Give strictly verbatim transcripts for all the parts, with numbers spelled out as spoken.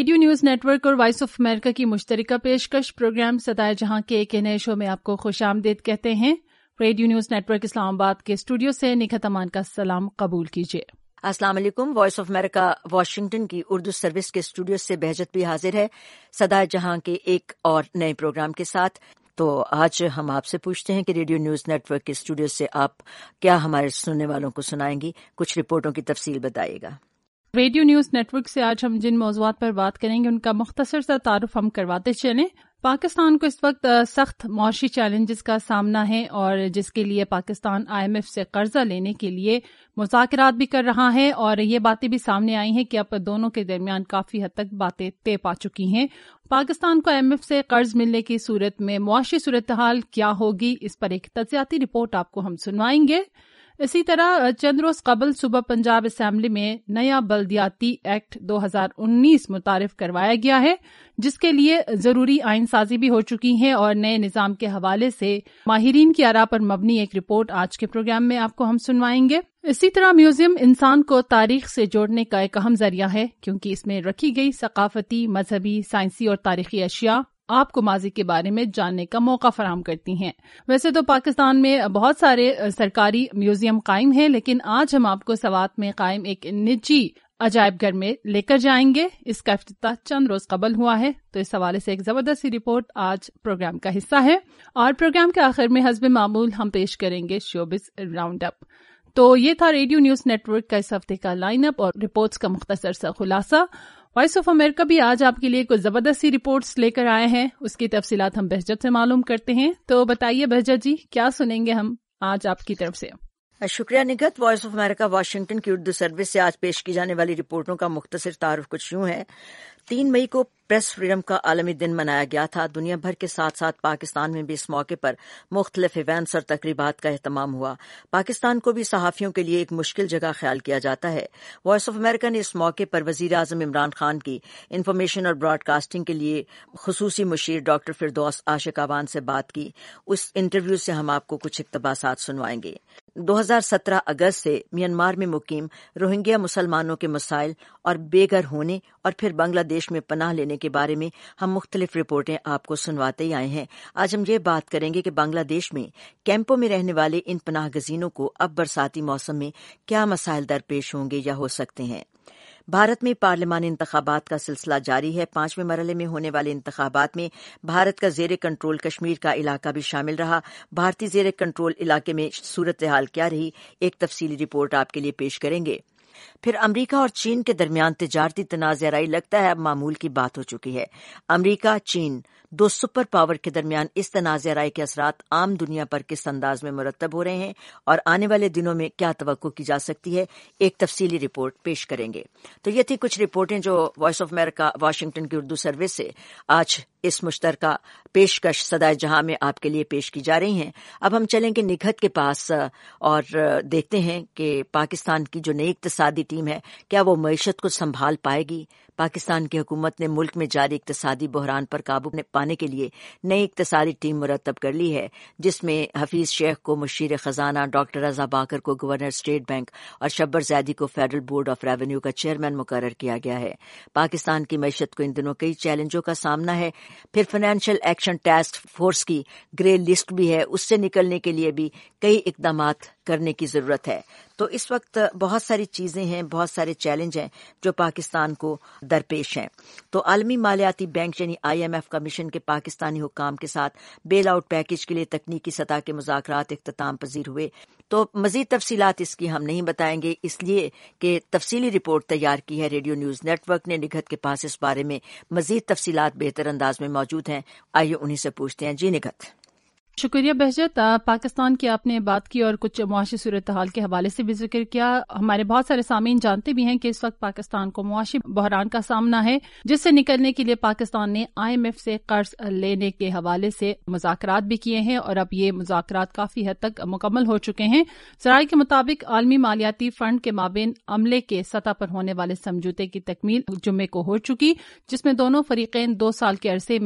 Radio news network اور Voice of America کی مشترکہ پیشکش پروگرام صدائے جہاں کے ایک نئے شو میں آپ کو خوش آمدید کہتے ہیں۔ Radio news network Islamabad کے اسٹوڈیو سے نکہت امان کا سلام قبول کیجیے۔ السلام علیکم۔ وائس آف امریکہ واشنگٹن کی اردو سروس کے اسٹوڈیو سے بہجت بھی حاضر ہے صدائے جہاں کے ایک اور نئے پروگرام کے ساتھ۔ تو آج ہم آپ سے پوچھتے ہیں کہ ریڈیو نیوز نیٹ ورک کے اسٹوڈیو سے آپ کیا ہمارے سننے والوں کو سنائیں گی، کچھ رپورٹوں کی تفصیل بتائیے گا۔ ریڈیو نیوز نیٹ ورک سے آج ہم جن موضوعات پر بات کریں گے ان کا مختصر سا تعارف ہم کرواتے چلیں۔ پاکستان کو اس وقت سخت معاشی چیلنجز کا سامنا ہے اور جس کے لیے پاکستان آئی ایم ایف سے قرضہ لینے کے لیے مذاکرات بھی کر رہا ہے، اور یہ باتیں بھی سامنے آئی ہیں کہ اب دونوں کے درمیان کافی حد تک باتیں طے پا چکی ہیں۔ پاکستان کو آئی ایم ایف سے قرض ملنے کی صورت میں معاشی صورتحال کیا ہوگی، اس پر ایک تجزیاتی رپورٹ آپ کو ہم سنوائیں گے۔ اسی طرح چند روز قبل صوبہ پنجاب اسمبلی میں نیا بلدیاتی ایکٹ دو ہزار انیس متعارف کروایا گیا ہے، جس کے لیے ضروری آئین سازی بھی ہو چکی ہے، اور نئے نظام کے حوالے سے ماہرین کی آراء پر مبنی ایک رپورٹ آج کے پروگرام میں آپ کو ہم سنوائیں گے۔ اسی طرح میوزیم انسان کو تاریخ سے جوڑنے کا ایک اہم ذریعہ ہے، کیونکہ اس میں رکھی گئی ثقافتی، مذہبی، سائنسی اور تاریخی اشیاء آپ کو ماضی کے بارے میں جاننے کا موقع فراہم کرتی ہیں۔ ویسے تو پاکستان میں بہت سارے سرکاری میوزیم قائم ہیں، لیکن آج ہم آپ کو سوات میں قائم ایک نجی عجائب گھر میں لے کر جائیں گے۔ اس کا افتتاح چند روز قبل ہوا ہے، تو اس حوالے سے ایک زبردست رپورٹ آج پروگرام کا حصہ ہے، اور پروگرام کے آخر میں حسب معمول ہم پیش کریں گے شوبز راؤنڈ اپ۔ تو یہ تھا ریڈیو نیوز نیٹ ورک کا اس ہفتے کا لائن اپ اور رپورٹس کا مختصر سا خلاصہ۔ وائس آف امریکہ بھی آج آپ کے لیے کچھ زبردستی رپورٹس لے کر آئے ہیں، اس کی تفصیلات ہم بہجت سے معلوم کرتے ہیں۔ تو بتائیے بہجت جی، کیا سنیں گے ہم آج آپ کی طرف سے؟ شکریہ Nighat. Voice of America Washington کی اردو سروس سے آج پیش کی جانے والی رپورٹوں کا مختصر تعارف کچھ یوں ہے۔ تین مئی کو پریس فریڈم کا عالمی دن منایا گیا تھا۔ دنیا بھر کے ساتھ ساتھ پاکستان میں بھی اس موقع پر مختلف ایونٹس اور تقریبات کا اہتمام ہوا۔ پاکستان کو بھی صحافیوں کے لیے ایک مشکل جگہ خیال کیا جاتا ہے۔ وائس آف امریکہ نے اس موقع پر وزیر اعظم عمران خان کی انفارمیشن اور براڈ کاسٹنگ کے لیے خصوصی مشیر ڈاکٹر فردوس عاشق آوان سے بات کی۔ اس انٹرویو سے ہم آپ کو کچھ اقتباسات سنوائیں گے۔ دو ہزار سترہ اگست سے میانمار میں مقیم روہنگیا مسلمانوں کے مسائل اور بے گھر ہونے اور پھر بنگلہ دیش میں پناہ لینے کے بارے میں ہم مختلف رپورٹیں آپ کو سنواتے ہی آئے ہیں۔ آج ہم یہ بات کریں گے کہ بنگلہ دیش میں کیمپوں میں رہنے والے ان پناہ گزینوں کو اب برساتی موسم میں کیا مسائل درپیش ہوں گے یا ہو سکتے ہیں۔ بھارت میں پارلیمانی انتخابات کا سلسلہ جاری ہے۔ پانچویں مرحلے میں ہونے والے انتخابات میں بھارت کا زیر کنٹرول کشمیر کا علاقہ بھی شامل رہا۔ بھارتی زیر کنٹرول علاقے میں صورتحال کیا رہی، ایک تفصیلی رپورٹ آپ کے لیے پیش کریں گے۔ پھر امریکہ اور چین کے درمیان تجارتی تنازع آرائی لگتا ہے اب معمول کی بات ہو چکی ہے۔ امریکہ چین دو سپر پاور کے درمیان اس تنازع آرائی کے اثرات عام دنیا پر کس انداز میں مرتب ہو رہے ہیں اور آنے والے دنوں میں کیا توقع کی جا سکتی ہے، ایک تفصیلی رپورٹ پیش کریں گے۔ تو یہ تھی کچھ رپورٹیں جو وائس آف امریکہ واشنگٹن کی اردو سروس سے آج اس مشترکہ پیشکش صدائے جہاں میں آپ کے لیے پیش کی جا رہی ہیں۔ اب ہم چلیں گے نگہت کے پاس اور دیکھتے ہیں کہ پاکستان کی جو نئی اقتصادی ٹیم ہے کیا وہ معیشت کو سنبھال پائے گی۔ پاکستان کی حکومت نے ملک میں جاری اقتصادی بحران پر قابو پانے کے لیے نئی اقتصادی ٹیم مرتب کر لی ہے، جس میں حفیظ شیخ کو مشیر خزانہ، ڈاکٹر رضا باکر کو گورنر اسٹیٹ بینک اور شبر زیدی کو فیڈرل بورڈ آف ریونیو کا چیئرمین مقرر کیا گیا ہے۔ پاکستان کی معیشت کو ان دنوں کئی چیلنجوں کا سامنا ہے۔ پھر فائنینشیل ایکشن ٹاسک فورس کی گرے لسٹ بھی ہے، اس سے نکلنے کے لیے بھی کئی اقدامات کرنے کی ضرورت ہے۔ تو اس وقت بہت ساری چیزیں ہیں، بہت سارے چیلنج ہیں جو پاکستان کو درپیش ہیں۔ تو عالمی مالیاتی بینک یعنی آئی ایم ایف کا مشن کے پاکستانی حکام کے ساتھ بیل آؤٹ پیکج کے لیے تکنیکی سطح کے مذاکرات اختتام پذیر ہوئے۔ تو مزید تفصیلات اس کی ہم نہیں بتائیں گے، اس لیے کہ تفصیلی رپورٹ تیار کی ہے ریڈیو نیوز نیٹ ورک نے۔ نگہت کے پاس اس بارے میں مزید تفصیلات بہتر انداز میں موجود ہیں، آئیے انہیں سے پوچھتے ہیں۔ جی نگہت۔ شکریہ بہجت۔ پاکستان کی آپ نے بات کی اور کچھ معاشی صورتحال کے حوالے سے بھی ذکر کیا۔ ہمارے بہت سارے سامعین جانتے بھی ہیں کہ اس وقت پاکستان کو معاشی بحران کا سامنا ہے، جس سے نکلنے کے لیے پاکستان نے آئی ایم ایف سے قرض لینے کے حوالے سے مذاکرات بھی کیے ہیں، اور اب یہ مذاکرات کافی حد تک مکمل ہو چکے ہیں۔ ذرائع کے مطابق عالمی مالیاتی فنڈ کے مابین عملے کے سطح پر ہونے والے سمجھوتے کی تکمیل جمعے کو ہو چکی، جس میں دونوں فریقین دو سال کے عرصے میں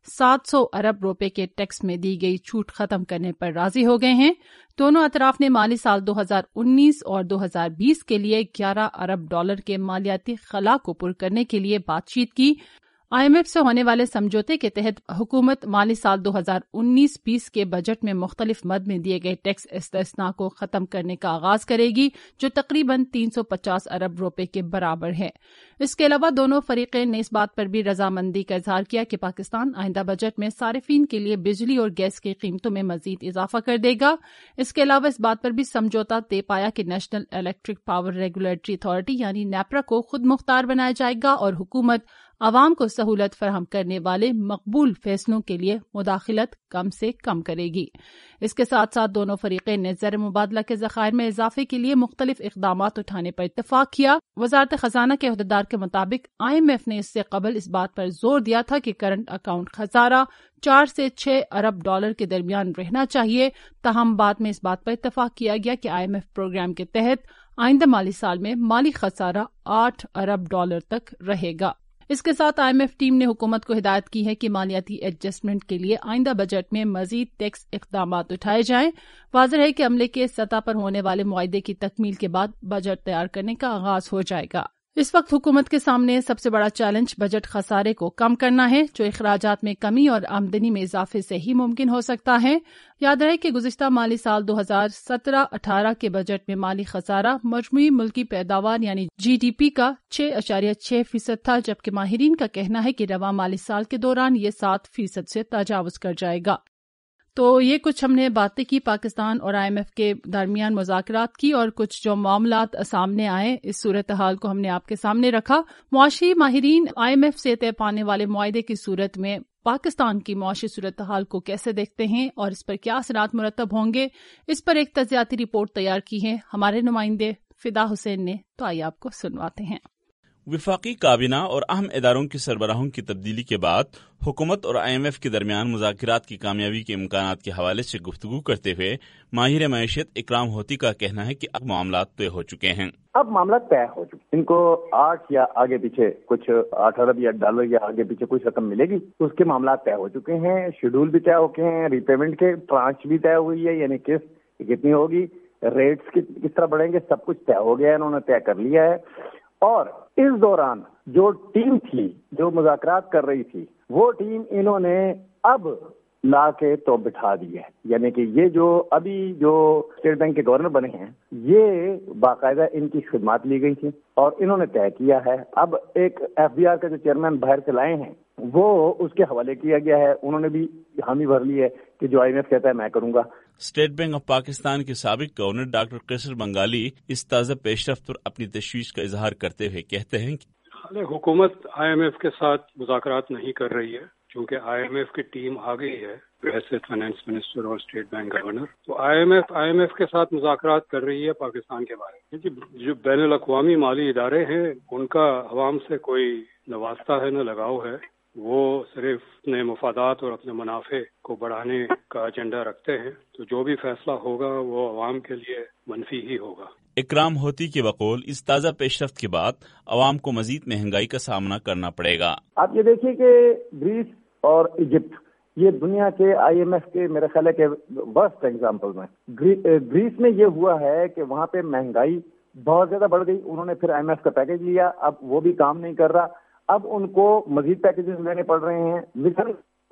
सात सौ अरब रुपए के टैक्स में दी गई छूट खत्म करने पर राजी हो गए हैं। दोनों अतराफ ने माली साल दो हज़ार उन्नीस और दो हज़ार बीस के लिए ग्यारह अरब डॉलर के मालियाती खला को पुर करने के लिए बातचीत की। आईएमएफ से होने वाले समझौते के तहत हुकूमत माली साल दो हज़ार उन्नीस बीस के बजट में मुख्तलिफ मद में दिए गए टैक्स इस्तेस्ना को खत्म करने का आगाज करेगी, जो तकरीबन तीन सौ पचास अरब रुपए के बराबर है। इसके अलावा दोनों फरीकें ने इस बात पर भी रजामंदी का इजहार किया कि पाकिस्तान आइंदा बजट में सारिफीन के लिए बिजली और गैस की कीमतों में मजीद इजाफा कर देगा। इसके अलावा इस बात पर भी समझौता तय पाया कि national electric power regulatory authority यानी नेपरा को खुद मुख्तार बनाया जाएगा और हुकूमत आवाम को सहूलत फराहम करने वाले मकबूल फैसलों के लिए मुदाखिलत कम से कम करेगी। इसके साथ साथ दोनों फरीकें ने ज़र मुबादला के ज़खायर में इजाफे के लिए मुख्तलिफ इक़दामात उठाने पर इत्तफाक किया। वज़ारत खजाना के अहदेदार के मुताबिक आईएमएफ ने इससे कबल इस बात पर जोर दिया था कि करंट अकाउंट खसारा चार से छह अरब डॉलर के दरमियान रहना चाहिए। ताहम बाद में इस बात पर इत्तफाक किया गया कि आईएमएफ प्रोग्राम के तहत आइंदा माली साल में माली खसारा आठ अरब डॉलर तक रहेगा। इसके साथ आईएमएफ टीम ने हुकूमत को हिदायत की है कि मालियाती एडजस्टमेंट के लिए आइंदा बजट में मजीद टैक्स इक़दामात उठाए जाएं। वाज़ेह है कि अमले के सतह पर होने वाले मुआहदे की तकमील के बाद बजट तैयार करने का आगाज हो जाएगा। इस वक्त हुकूमत के सामने सबसे बड़ा चैलेंज बजट खसारे को कम करना है, जो अखराजात में कमी और आमदनी में इजाफे से ही मुमकिन हो सकता है। याद रहे कि गुज़िश्ता माली साल दो हज़ार सत्रह अठारह के बजट में माली खसारा मजमूई मुल्की पैदावार यानी जीडीपी का छह अशारिया छह फीसद था, जबकि माहिरीन का कहना है कि रवा माली साल के दौरान ये सात फीसद से तजावुज कर जाएगा। तो ये कुछ हमने बातें की पाकिस्तान और आईएमएफ के दरमियान मुज़ाकरात की और कुछ जो मामलात सामने आए इस सूरत हाल को हमने आपके सामने रखा। मुआशी माहिरीन आईएमएफ से तय पाने वाले मुआहदे की सूरत में पाकिस्तान की मुआशी सूरत हाल को कैसे देखते हैं और इस पर क्या असरात मुरतब होंगे, इस पर एक तज्ज़ियाती रिपोर्ट तैयार की है हमारे नुमाइंदे फिदा हुसैन ने। तो आइए आपको सुनवाते हैं। विफाकी काबीना और अहम इदारों की सरबराहों की तब्दीली के बाद हुकूमत और आईएमएफ के दरमियान मुज़ाकरात की कामयाबी के इम्कानात के हवाले से गुफ्तगू करते हुए माहिर मईशत इकराम होती का कहना है कि अब मामला तय हो चुके हैं। अब मामला तय हो चुके, इनको आठ या आगे पीछे कुछ आठ अरब या डॉलर या आगे पीछे कुछ रकम मिलेगी, तो उसके मामला तय हो चुके हैं। शेड्यूल भी तय हो गए हैं, रिपेमेंट के ट्रांच भी तय हुई है, यानी किस्त कितनी होगी, रेट्स किस तरह बढ़ेंगे, सब कुछ तय हो गया है, इन्होंने तय कर लिया है। और इस दौरान जो टीम थी जो मुज़ाकरात कर रही थी, वो टीम इन्होंने अब ला के तो बिठा दी है। यानी कि ये जो अभी जो स्टेट बैंक के गवर्नर बने हैं, ये बाकायदा इनकी खिदमत ली गई थी और इन्होंने तय किया है। अब एक एफबीआर का जो चेयरमैन बाहर से लाए हैं, वो उसके हवाले किया गया है, उन्होंने भी हामी भर ली है कि जो आईएमएफ कहता है मैं करूंगा। स्टेट बैंक ऑफ पाकिस्तान के साबिक गवर्नर डॉक्टर कैसर बंगाली इस ताज़ा पेशरफ्त पर अपनी तशवीश का इजहार करते हुए कहते हैं कि हाल हुकूमत आईएमएफ के साथ मुज़ाकरात नहीं कर रही है, क्योंकि आईएमएफ की टीम आ गई है, वैसे फाइनेंस मिनिस्टर और स्टेट बैंक गवर्नर। तो आईएमएफ आईएमएफ के साथ मुज़ाकरात कर रही है पाकिस्तान के बारे में। जो बैनुल अक़वामी माली इदारे हैं, उनका अवाम से कोई न वास्ता है न लगाव है, वो सिर्फ अपने मफादात और अपने मुनाफे को बढ़ाने का एजेंडा रखते हैं। तो जो भी फैसला होगा वो अवाम के लिए मनफी ही होगा। इकराम होती के बकौल इस ताज़ा पेशरफ्त के बाद अवाम को मजीद महंगाई का सामना करना पड़ेगा। आप ये देखिए कि ग्रीस और इजिप्ट ये दुनिया के आईएमएफ के मेरे ख्याल है के वर्स्ट एग्जाम्पल में। ग्री, ग्रीस में ये हुआ है कि वहाँ पे महंगाई बहुत ज्यादा बढ़ गई, उन्होंने फिर आईएमएफ का पैकेज लिया, अब वो भी काम नहीं कर रहा, अब उनको मजीद पैकेजेस लेने पड़ रहे हैं। मिस्र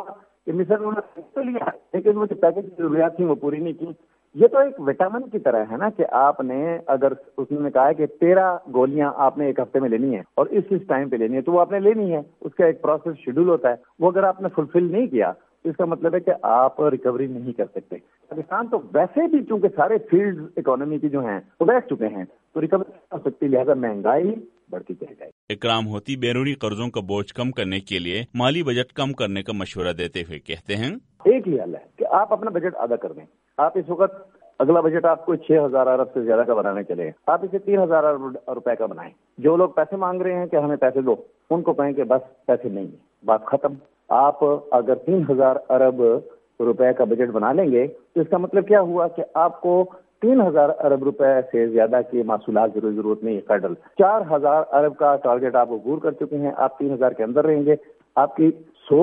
मिस्र उन्होंने तो लिया, लेकिन वो जो पैकेज की जरूरियात थी वो पूरी नहीं की। ये तो एक विटामिन की तरह है ना कि आपने अगर उसने कहा है कि तेरह गोलियां आपने एक हफ्ते में लेनी है और इस इस टाइम पे लेनी है, तो वो आपने लेनी है, उसका एक प्रोसेस शेड्यूल होता है, वो अगर आपने फुलफिल नहीं किया तो इसका मतलब है कि आप रिकवरी नहीं कर सकते। पाकिस्तान तो वैसे भी चूंकि सारे फील्ड इकोनॉमी की जो हैं वो बैठ चुके हैं, तो रिकवरी नहीं हो सकती, लिहाजा महंगाई बढ़ती चली जाएगी। इकराम होती बैरूनी कर्जों का बोझ कम करने के लिए माली बजट कम करने का मशवरा देते हुए कहते हैं, एक ही हल है कि आप अपना बजट अदा कर दें। आप इस वक्त अगला बजट आपको छह हजार अरब से ज्यादा का बनाने चले, आप इसे तीन हजार अरब रुपए का बनाएं। जो लोग पैसे मांग रहे हैं कि हमें पैसे दो, उनको कहें कि बस पैसे नहीं है, बात खत्म। आप अगर तीन हजार अरब रुपए का बजट बना लेंगे तो इसका मतलब क्या हुआ कि आपको तीन हजार अरब रुपए से ज्यादा की मासूलात की जरूरत नहीं है। फेडरल चार हजार अरब का टारगेट आप अबूर कर चुके हैं, आप तीन हजार के अंदर रहेंगे। आपकी सोर्स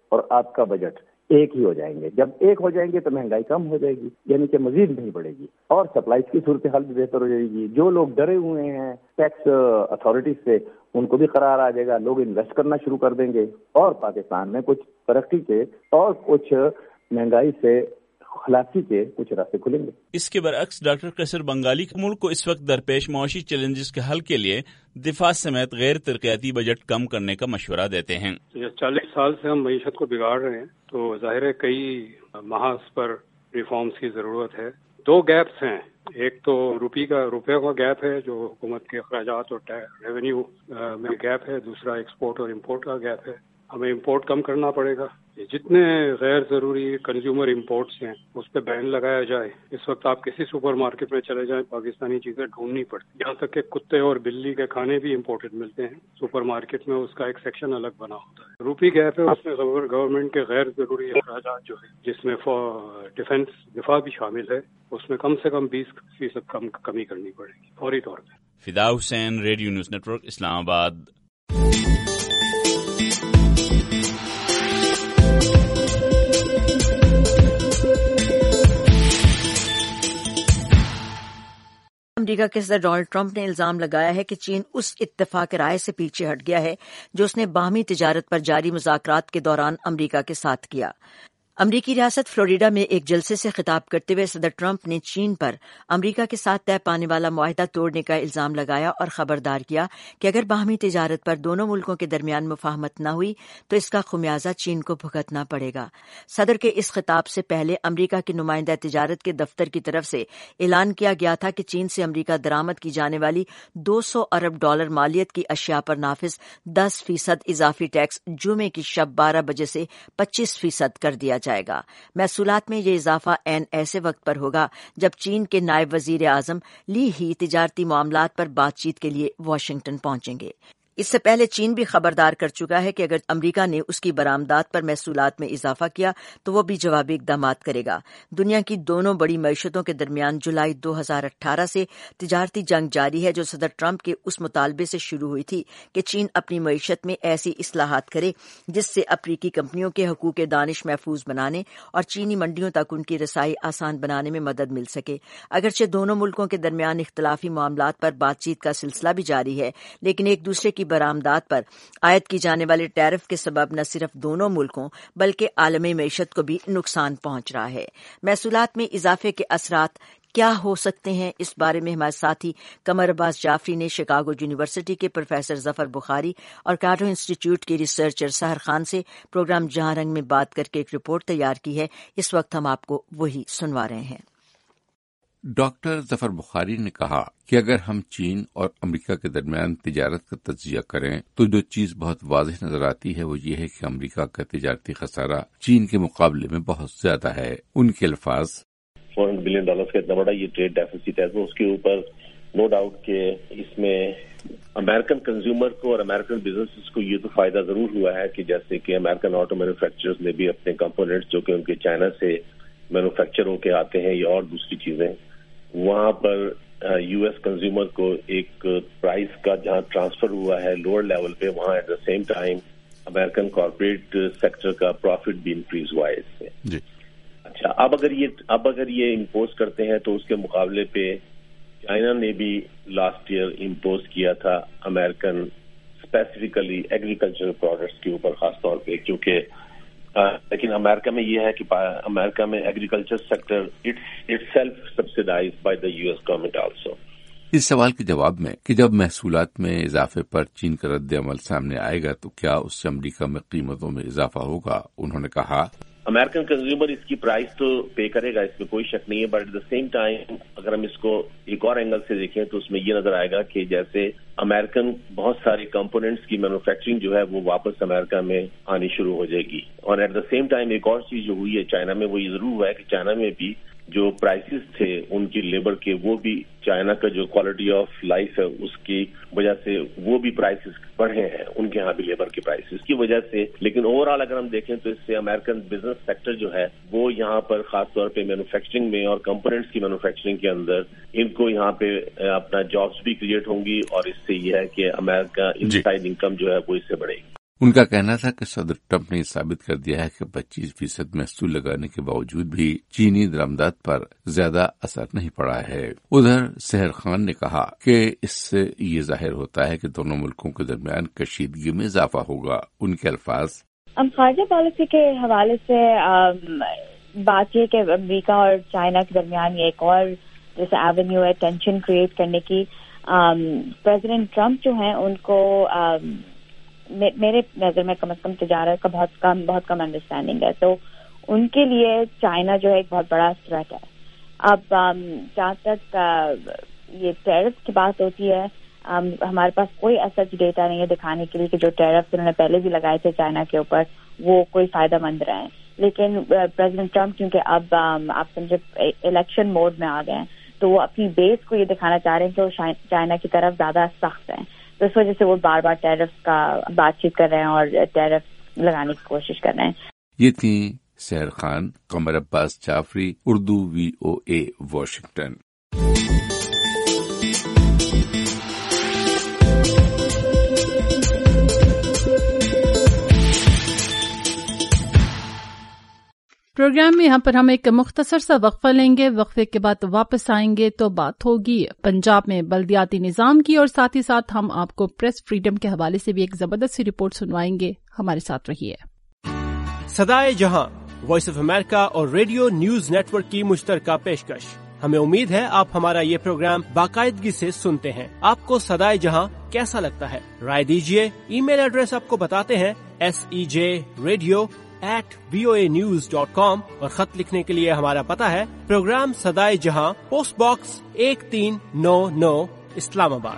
اور آپ کا بجٹ ایک ہی ہو جائیں گے. جب ایک ہو جائیں گے تو مہنگائی کم ہو جائے گی, یعنی کہ مزید نہیں بڑھے گی, اور سپلائز کی صورتحال بھی بہتر ہو جائے گی. جو لوگ ڈرے ہوئے ہیں ٹیکس اتھارٹیز سے, ان کو بھی قرار آ جائے گا, لوگ انویسٹ کرنا شروع کر دیں گے, اور پاکستان میں کچھ ترقی کے اور کچھ مہنگائی سے خلاصی کے کچھ راستے کھلیں گے. اس کے برعکس ڈاکٹر قیصر بنگالی ملک کو اس وقت درپیش معاشی چیلنجز کے حل کے لیے دفاع سمیت غیر ترقیاتی بجٹ کم کرنے کا مشورہ دیتے ہیں. چالیس سال سے ہم معیشت کو بگاڑ رہے ہیں, تو ظاہر ہے کئی محاذ پر ریفارمز کی ضرورت ہے. دو گیپس ہیں, ایک تو روپی کا روپے کا گیپ ہے جو حکومت کے اخراجات اور ریونیو میں گیپ ہے, دوسرا ایکسپورٹ اور امپورٹ کا گیپ ہے. ہمیں امپورٹ کم کرنا پڑے گا. جتنے غیر ضروری کنزیومر امپورٹس ہیں اس پہ بین لگایا جائے. اس وقت آپ کسی سپر مارکیٹ میں چلے جائیں, پاکستانی چیزیں ڈھونڈنی پڑتی, یہاں تک کہ کتے اور بلی کے کھانے بھی امپورٹڈ ملتے ہیں. سپر مارکیٹ میں اس کا ایک سیکشن الگ بنا ہوتا ہے. روپی گیپ ہے, اس میں گورنمنٹ کے غیر ضروری اخراجات جو ہے, جس میں ڈیفنس دفاع بھی شامل ہے, اس میں کم سے کم بیس فیصد کم کمی کرنی پڑے گی فوری طور پہ. Fida Hussain, radio news network, Islamabad. America کے صدر ڈونلڈ ٹرمپ نے الزام لگایا ہے کہ چین اس اتفاق رائے سے پیچھے ہٹ گیا ہے جو اس نے باہمی تجارت پر جاری مذاکرات کے دوران امریکہ کے ساتھ کیا. امریکی ریاست فلوریڈا میں ایک جلسے سے خطاب کرتے ہوئے صدر ٹرمپ نے چین پر امریکہ کے ساتھ طے پانے والا معاہدہ توڑنے کا الزام لگایا اور خبردار کیا کہ اگر باہمی تجارت پر دونوں ملکوں کے درمیان مفاہمت نہ ہوئی تو اس کا خمیازہ چین کو بھگتنا پڑے گا. صدر کے اس خطاب سے پہلے امریکہ کے نمائندہ تجارت کے دفتر کی طرف سے اعلان کیا گیا تھا کہ چین سے امریکہ درآمد کی جانے والی دو سو ارب ڈالر مالیت کی اشیاء پر نافذ دس فیصد اضافی ٹیکس جمعے کی شب بارہ بجے سے پچیس فیصد کر دیا جائے گا. محصولات میں یہ اضافہ عین ایسے وقت پر ہوگا جب چین کے نائب وزیر اعظم لی ہی تجارتی معاملات پر بات چیت کے لیے واشنگٹن پہنچیں گے. اس سے پہلے چین بھی خبردار کر چکا ہے کہ اگر امریکہ نے اس کی برآمدات پر محصولات میں اضافہ کیا تو وہ بھی جوابی اقدامات کرے گا. دنیا کی دونوں بڑی معیشتوں کے درمیان جولائی دو ہزار اٹھارہ سے تجارتی جنگ جاری ہے جو صدر ٹرمپ کے اس مطالبے سے شروع ہوئی تھی کہ چین اپنی معیشت میں ایسی اصلاحات کرے جس سے امریکی کمپنیوں کے حقوق دانش محفوظ بنانے اور چینی منڈیوں تک ان کی رسائی آسان بنانے میں مدد مل سکے. اگرچہ دونوں ملکوں کے درمیان اختلافی معاملات پر بات چیت کا سلسلہ بھی جاری ہے, لیکن ایک دوسرے کی برآمدات پر عائد کی جانے والے ٹیرف کے سبب نہ صرف دونوں ملکوں بلکہ عالمی معیشت کو بھی نقصان پہنچ رہا ہے. محصولات میں اضافے کے اثرات کیا ہو سکتے ہیں, اس بارے میں ہمارے ساتھی قمر عباس جعفری نے شکاگو یونیورسٹی کے پروفیسر ظفر بخاری اور کاٹو انسٹیٹیوٹ کے ریسرچر سحر خان سے پروگرام جہاں رنگ میں بات کر کے ایک رپورٹ تیار کی ہے. اس وقت ہم آپ کو وہی سنوا رہے ہیں. ڈاکٹر ظفر بخاری نے کہا کہ اگر ہم چین اور امریکہ کے درمیان تجارت کا تجزیہ کریں تو جو چیز بہت واضح نظر آتی ہے وہ یہ ہے کہ امریکہ کا تجارتی خسارہ چین کے مقابلے میں بہت زیادہ ہے. ان کے الفاظ, فور ہنڈریڈ بلین ڈالر کا اتنا بڑا یہ ٹریڈ ڈیفیسٹ ہے, تو اس کے اوپر نو ڈاؤٹ کہ اس میں امریکن کنزیومر کو اور امریکن بزنس کو یہ تو فائدہ ضرور ہوا ہے کہ جیسے کہ امریکن آٹو مینوفیکچررز نے بھی اپنے کمپوننٹس جو کہ ان کے چائنا سے مینوفیکچر ہو کے آتے ہیں یا اور دوسری چیزیں, وہاں پر یو ایس کنزیومر کو ایک پرائز کا جہاں ٹرانسفر ہوا ہے لوور لیول پہ, وہاں at the same time American corporate sector کا پروفٹ بھی انکریز ہوا ہے اس سے. جی اچھا, اب اگر یہ اب اگر یہ امپوز کرتے ہیں تو اس کے مقابلے پہ چائنا نے بھی لاسٹ ایئر امپوز کیا تھا امریکن اسپیسیفکلی ایگریکلچرل پروڈکٹس کے اوپر خاص طور پہ, کیونکہ لیکن امریکہ میں یہ ہے کہ امریکہ میں agriculture sector itself subsidized by the U S government also. اس سوال کے جواب میں کہ جب محصولات میں اضافے پر چین کا رد عمل سامنے آئے گا تو کیا اس سے امریکہ میں قیمتوں میں اضافہ ہوگا, انہوں نے کہا امریکن کنزیومر اس کی پرائز تو پے کرے گا, اس میں کوئی شک نہیں ہے, but at the same time اگر ہم اس کو ایک اور اینگل سے دیکھیں تو اس میں یہ نظر آئے گا کہ جیسے امریکن بہت سارے کمپوننٹس کی مینوفیکچرنگ جو ہے وہ واپس امریکہ میں آنی شروع ہو جائے گی. اور ایٹ دا سیم ٹائم ایک اور چیز جو ہوئی ہے چائنا میں, وہ یہ ضرور ہوا ہے کہ چائنا میں بھی جو پرائسز تھے ان کی لیبر کے, وہ بھی چائنا کا جو کوالٹی آف لائف ہے اس کی وجہ سے وہ بھی پرائسز بڑھے ہیں, ان کے ہاں بھی لیبر کے پرائسز کی وجہ سے. لیکن اوور آل اگر ہم دیکھیں تو اس سے امریکن بزنس سیکٹر جو ہے وہ یہاں پر خاص طور پہ مینوفیکچرنگ میں اور کمپوننٹس کی مینوفیکچرنگ کے اندر ان کو یہاں پہ اپنا جابس بھی کریٹ ہوں گی, اور اس سے یہ ہے کہ امریکہ ان سائڈ انکم جو ہے وہ اس سے بڑھے گی. ان کا کہنا تھا کہ صدر ٹرمپ نے یہ ثابت کر دیا ہے کہ پچیس فیصد محصول لگانے کے باوجود بھی چینی درآمدات پر زیادہ اثر نہیں پڑا ہے۔ ادھر سحر خان نے کہا کہ اس سے یہ ظاہر ہوتا ہے کہ دونوں ملکوں کے درمیان کشیدگی میں اضافہ ہوگا۔ ان کے الفاظ، خارجہ پالیسی کے حوالے سے بات یہ کہ امریکہ اور چائنا کے درمیان یہ ایک اور جیسے ایونیو ہے ٹینشن کریٹ کرنے کی۔ پریزیڈنٹ ٹرمپ جو ہیں ان کو میرے نظر میں کم از کم تجارت کا بہت کم بہت کم انڈرسٹینڈنگ ہے، تو ان کے لیے چائنا جو ہے ایک بہت بڑا تھریٹ ہے۔ اب جہاں تک یہ ٹیرف کی بات ہوتی ہے، ہمارے پاس کوئی ایسا ڈیٹا نہیں ہے دکھانے کے لیے کہ جو ٹیرف انہوں نے پہلے بھی لگائے تھے چائنا کے اوپر وہ کوئی فائدہ مند رہے ہیں، لیکن پریزیڈنٹ ٹرمپ کیونکہ اب آپ سمجھے الیکشن موڈ میں آ گئے ہیں تو وہ اپنی بیس کو یہ دکھانا چاہ رہے ہیں کہ وہ چائنا کی طرف زیادہ سخت ہیں، تو اس وجہ سے وہ بار بار ٹیرف کا بات چیت کر رہے ہیں اور ٹیرف لگانے کی کوشش کر رہے ہیں۔ یہ تھی Sehar Khan. Qamar Abbas Jafri, Urdu V O A, Washington. Programme میں یہاں پر ہم ایک مختصر سا وقفہ لیں گے، وقفے کے بعد واپس آئیں گے تو بات ہوگی پنجاب میں بلدیاتی نظام کی، اور ساتھ ہی ساتھ ہم آپ کو پریس فریڈم کے حوالے سے بھی ایک زبردست سی رپورٹ سنوائیں گے۔ ہمارے ساتھ رہیے۔ صدائے جہاں، وائس آف امریکہ اور ریڈیو نیوز نیٹ ورک کی مشترکہ پیشکش۔ ہمیں امید ہے آپ ہمارا یہ پروگرام باقاعدگی سے سنتے ہیں۔ آپ کو صدائے جہاں کیسا لگتا ہے؟ رائے دیجیے۔ ای میل ایڈریس آپ کو بتاتے ہیں، S E J radio at V O A news dot com, اور خط لکھنے کے لیے ہمارا پتہ ہے پروگرام صدائے جہاں، پوسٹ باکس ایک تین نو نو، Islamabad.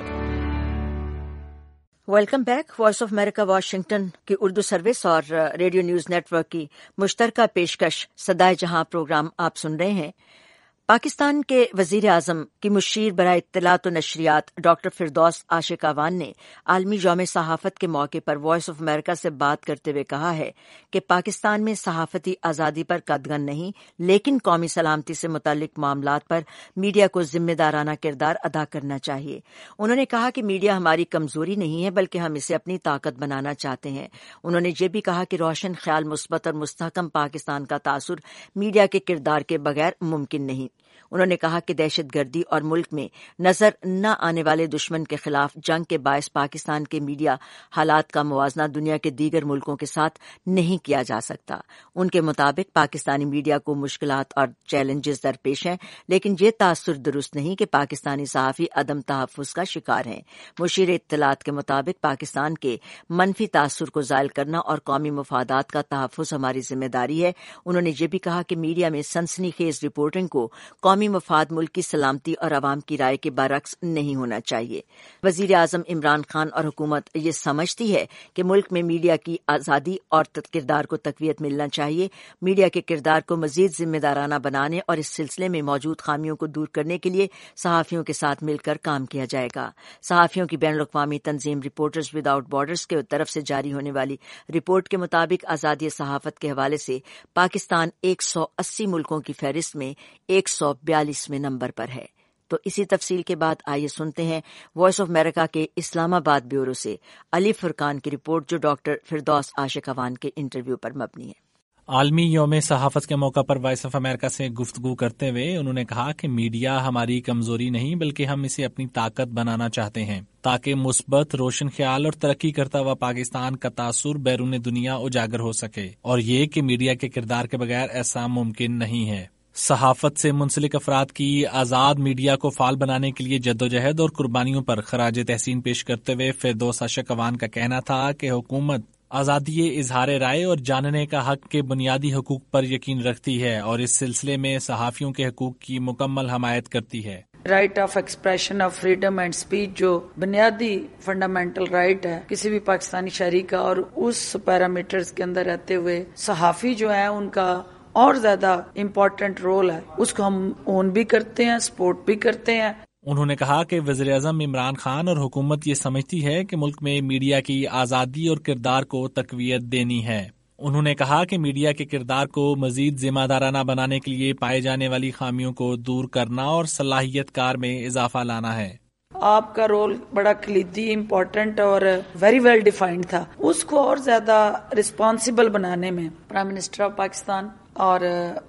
Welcome back. Voice of America Washington کی اردو سروس اور ریڈیو نیوز نیٹ ورک کی مشترکہ پیشکش صدائے جہاں پروگرام آپ سن رہے ہیں۔ پاکستان کے وزیر اعظم کی مشیر برائے اطلاعات و نشریات ڈاکٹر فردوس عاشق اعوان نے عالمی یوم صحافت کے موقع پر وائس آف امریکہ سے بات کرتے ہوئے کہا ہے کہ پاکستان میں صحافتی آزادی پر قدغن نہیں، لیکن قومی سلامتی سے متعلق معاملات پر میڈیا کو ذمہ دارانہ کردار ادا کرنا چاہیے۔ انہوں نے کہا کہ میڈیا ہماری کمزوری نہیں ہے بلکہ ہم اسے اپنی طاقت بنانا چاہتے ہیں۔ انہوں نے یہ بھی کہا کہ روشن خیال، مثبت اور مستحکم پاکستان کا تاثر میڈیا کے کردار کے بغیر ممکن نہیں۔ انہوں نے کہا کہ دہشت گردی اور ملک میں نظر نہ آنے والے دشمن کے خلاف جنگ کے باعث پاکستان کے میڈیا حالات کا موازنہ دنیا کے دیگر ملکوں کے ساتھ نہیں کیا جا سکتا۔ ان کے مطابق پاکستانی میڈیا کو مشکلات اور چیلنجز درپیش ہیں، لیکن یہ تاثر درست نہیں کہ پاکستانی صحافی عدم تحفظ کا شکار ہیں۔ مشیر اطلاعات کے مطابق پاکستان کے منفی تاثر کو زائل کرنا اور قومی مفادات کا تحفظ ہماری ذمہ داری ہے۔ انہوں نے یہ بھی کہا کہ میڈیا میں سنسنی خیز رپورٹنگ کو قومی مفاد، ملک کی سلامتی اور عوام کی رائے کے برعکس نہیں ہونا چاہیے۔ وزیر اعظم عمران خان اور حکومت یہ سمجھتی ہے کہ ملک میں میڈیا کی آزادی اور کردار کو تقویت ملنا چاہیے۔ میڈیا کے کردار کو مزید ذمہ دارانہ بنانے اور اس سلسلے میں موجود خامیوں کو دور کرنے کے لیے صحافیوں کے ساتھ مل کر کام کیا جائے گا۔ صحافیوں کی بین الاقوامی تنظیم رپورٹرز وداؤٹ بارڈرز کے طرف سے جاری ہونے والی رپورٹ کے مطابق آزادی صحافت کے حوالے سے پاکستان ایک سو اسی ملکوں کی فہرست میں ایک سو بیالیسویں نمبر پر ہے۔ تو اسی تفصیل کے بعد آئیے سنتے ہیں وائس آف امریکہ کے اسلام آباد بیورو سے علی فرقان کی رپورٹ، جو ڈاکٹر فردوس عاشق اعوان کے انٹرویو پر مبنی ہے۔ عالمی یوم صحافت کے موقع پر وائس آف امریکہ سے گفتگو کرتے ہوئے انہوں نے کہا کہ میڈیا ہماری کمزوری نہیں بلکہ ہم اسے اپنی طاقت بنانا چاہتے ہیں تاکہ مثبت، روشن خیال اور ترقی کرتا ہوا پاکستان کا تاثر بیرون دنیا اجاگر ہو سکے، اور یہ کہ میڈیا کے کردار کے بغیر ایسا ممکن نہیں ہے۔ صحافت سے منسلک افراد کی آزاد میڈیا کو فعال بنانے کے لیے جدوجہد اور قربانیوں پر خراج تحسین پیش کرتے ہوئے فردوس عاشق اعوان کا کہنا تھا کہ حکومت آزادی اظہار رائے اور جاننے کا حق کے بنیادی حقوق پر یقین رکھتی ہے اور اس سلسلے میں صحافیوں کے حقوق کی مکمل حمایت کرتی ہے۔ Right of expression of freedom and speech جو بنیادی فنڈامنٹل رائٹ ہے کسی بھی پاکستانی شہری کا، اور اس پیرامیٹرز کے اندر رہتے ہوئے صحافی جو ہیں ان کا اور زیادہ امپورٹنٹ رول ہے، اس کو ہم اون بھی کرتے ہیں، سپورٹ بھی کرتے ہیں۔ انہوں نے کہا کہ وزیر اعظم عمران خان اور حکومت یہ سمجھتی ہے کہ ملک میں میڈیا کی آزادی اور کردار کو تقویت دینی ہے۔ انہوں نے کہا کہ میڈیا کے کردار کو مزید ذمہ دارانہ بنانے کے لیے پائے جانے والی خامیوں کو دور کرنا اور صلاحیت کار میں اضافہ لانا ہے۔ آپ کا رول بڑا کلیدی، امپورٹنٹ اور ویری ویل ڈیفائنڈ تھا. اس کو اور زیادہ رسپانسبل بنانے میں پرائم منسٹر آف پاکستان اور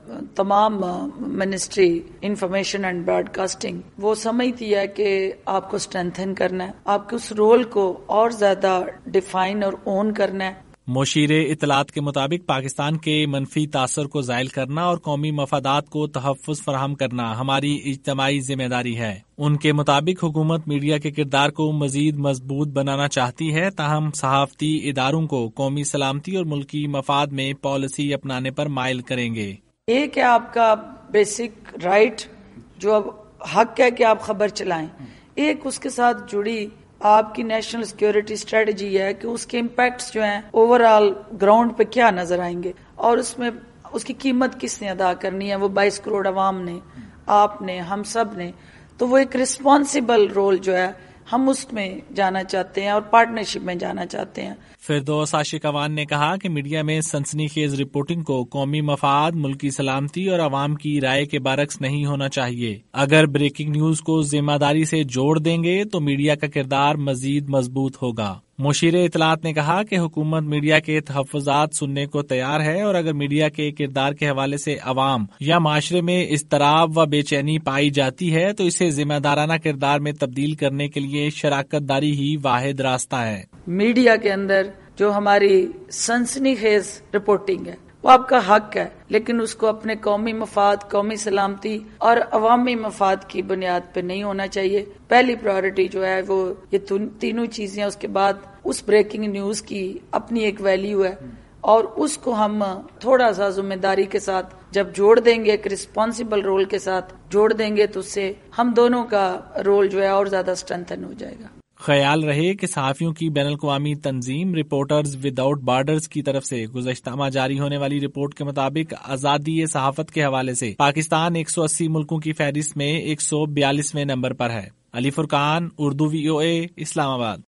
تمام ministry information and broadcasting وہ سمجھتی ہے کہ آپ کو اسٹرینتھن کرنا ہے، آپ کو اس رول کو اور زیادہ ڈیفائن اور اون کرنا ہے. مشیر اطلاعات کے مطابق پاکستان کے منفی تاثر کو زائل کرنا اور قومی مفادات کو تحفظ فراہم کرنا ہماری اجتماعی ذمہ داری ہے. ان کے مطابق حکومت میڈیا کے کردار کو مزید مضبوط بنانا چاہتی ہے، تاہم صحافتی اداروں کو قومی سلامتی اور ملکی مفاد میں پالیسی اپنانے پر مائل کریں گے. ایک ہے آپ کا بیسک رائٹ جو اب حق ہے کہ آپ خبر چلائیں، ایک اس کے ساتھ جڑی آپ کی نیشنل سیکیورٹی اسٹریٹجی ہے کہ اس کے امپیکٹس جو ہیں اوور آل گراؤنڈ پہ کیا نظر آئیں گے اور اس میں اس کی قیمت کس نے ادا کرنی ہے. وہ بائیس کروڑ عوام نے، آپ نے، ہم سب نے. تو وہ ایک رسپانسبل رول جو ہے ہم اس میں جانا چاہتے ہیں اور پارٹنرشپ میں جانا چاہتے ہیں. فردوس عاشقوان نے کہا کہ میڈیا میں سنسنی خیز رپورٹنگ کو قومی مفاد، ملکی سلامتی اور عوام کی رائے کے برعکس نہیں ہونا چاہیے. اگر بریکنگ نیوز کو ذمہ داری سے جوڑ دیں گے تو میڈیا کا کردار مزید مضبوط ہوگا. مشیر اطلاعات نے کہا کہ حکومت میڈیا کے تحفظات سننے کو تیار ہے اور اگر میڈیا کے کردار کے حوالے سے عوام یا معاشرے میں اضطراب و بے چینی پائی جاتی ہے تو اسے ذمہ دارانہ کردار میں تبدیل کرنے کے لیے شراکت داری ہی واحد راستہ ہے. میڈیا کے اندر جو ہماری سنسنی خیز رپورٹنگ ہے وہ آپ کا حق ہے، لیکن اس کو اپنے قومی مفاد، قومی سلامتی اور عوامی مفاد کی بنیاد پہ نہیں ہونا چاہیے. پہلی پرائورٹی جو ہے وہ یہ تینوں چیزیں، اس کے بعد اس بریکنگ نیوز کی اپنی ایک ویلیو ہے اور اس کو ہم تھوڑا سا ذمہ داری کے ساتھ جب جوڑ دیں گے، ایک رسپانسبل رول کے ساتھ جوڑ دیں گے تو اس سے ہم دونوں کا رول جو ہے اور زیادہ اسٹرینتھن ہو جائے گا. خیال رہے کہ صحافیوں کی بین الاقوامی تنظیم رپورٹرز وداؤٹ بارڈرز کی طرف سے گزشتہ ماہ جاری ہونے والی رپورٹ کے مطابق آزادی صحافت کے حوالے سے پاکستان ایک سو اسی ملکوں کی فہرست میں ایک سو بیالیسویں نمبر پر ہے. علی فرقان، اردو وی او اے، اسلام آباد.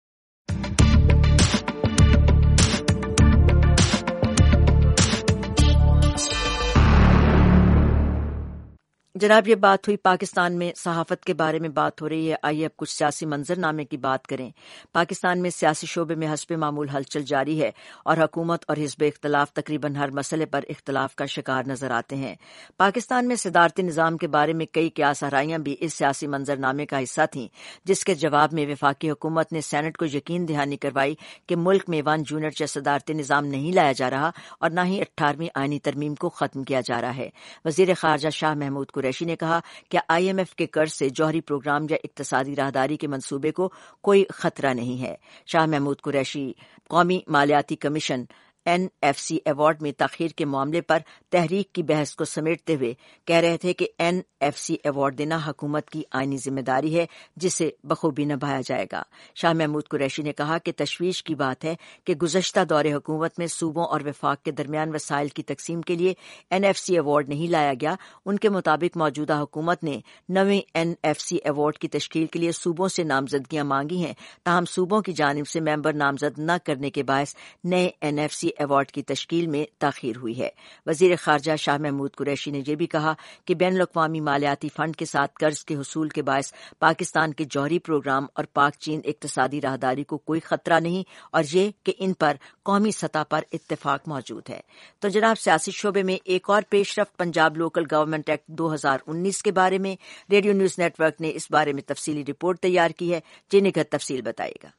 جناب، یہ بات ہوئی پاکستان میں صحافت کے بارے میں بات ہو رہی ہے. آئیے اب کچھ سیاسی منظر نامے کی بات کریں. پاکستان میں سیاسی شعبے میں حسب معمول ہلچل جاری ہے اور حکومت اور حزب اختلاف تقریباً ہر مسئلے پر اختلاف کا شکار نظر آتے ہیں. پاکستان میں صدارتی نظام کے بارے میں کئی قیاس آرائیاں بھی اس سیاسی منظر نامے کا حصہ تھیں، جس کے جواب میں وفاقی حکومت نے سینٹ کو یقین دہانی کروائی کہ ملک میں ون یونٹ یا صدارتی نظام نہیں لایا جا رہا اور نہ ہی اٹھارہویں آئینی ترمیم کو ختم کیا جا رہا ہے. وزیر خارجہ شاہ محمود قریشی نے کہا کہ آئی ایم ایف کے قرض سے جوہری پروگرام یا اقتصادی راہداری کے منصوبے کو کوئی خطرہ نہیں ہے. شاہ محمود قریشی قومی مالیاتی commission N F C award میں تاخیر کے معاملے پر تحریک کی بحث کو سمیٹتے ہوئے کہہ رہے تھے کہ این ایف سی ایوارڈ دینا حکومت کی آئینی ذمہ داری ہے جسے بخوبی نبھایا جائے گا. شاہ محمود قریشی نے کہا کہ تشویش کی بات ہے کہ گزشتہ دور حکومت میں صوبوں اور وفاق کے درمیان وسائل کی تقسیم کے لیے این ایف سی ایوارڈ نہیں لایا گیا. ان کے مطابق موجودہ حکومت نے نویں این ایف سی ایوارڈ کی تشکیل کے لیے صوبوں سے نامزدگیاں مانگی ہیں، تاہم صوبوں کی جانب سے ممبر نامزد نہ کرنے کے باعث نئے این ایف سی ایوارڈ کی تشکیل میں تاخیر ہوئی ہے. وزیر خارجہ شاہ محمود قریشی نے یہ بھی کہا کہ بین الاقوامی مالیاتی فنڈ کے ساتھ قرض کے حصول کے باعث پاکستان کے جوہری پروگرام اور پاک چین اقتصادی راہداری کو کوئی خطرہ نہیں اور یہ کہ ان پر قومی سطح پر اتفاق موجود ہے. تو جناب، سیاسی شعبے میں ایک اور پیش رفت پنجاب لوکل گورنمنٹ ایکٹ دو ہزار انیس کے بارے میں ریڈیو نیوز نیٹ ورک نے اس بارے میں تفصیلی رپورٹ تیار کی ہے، جن کا تفصیل بتائے گا.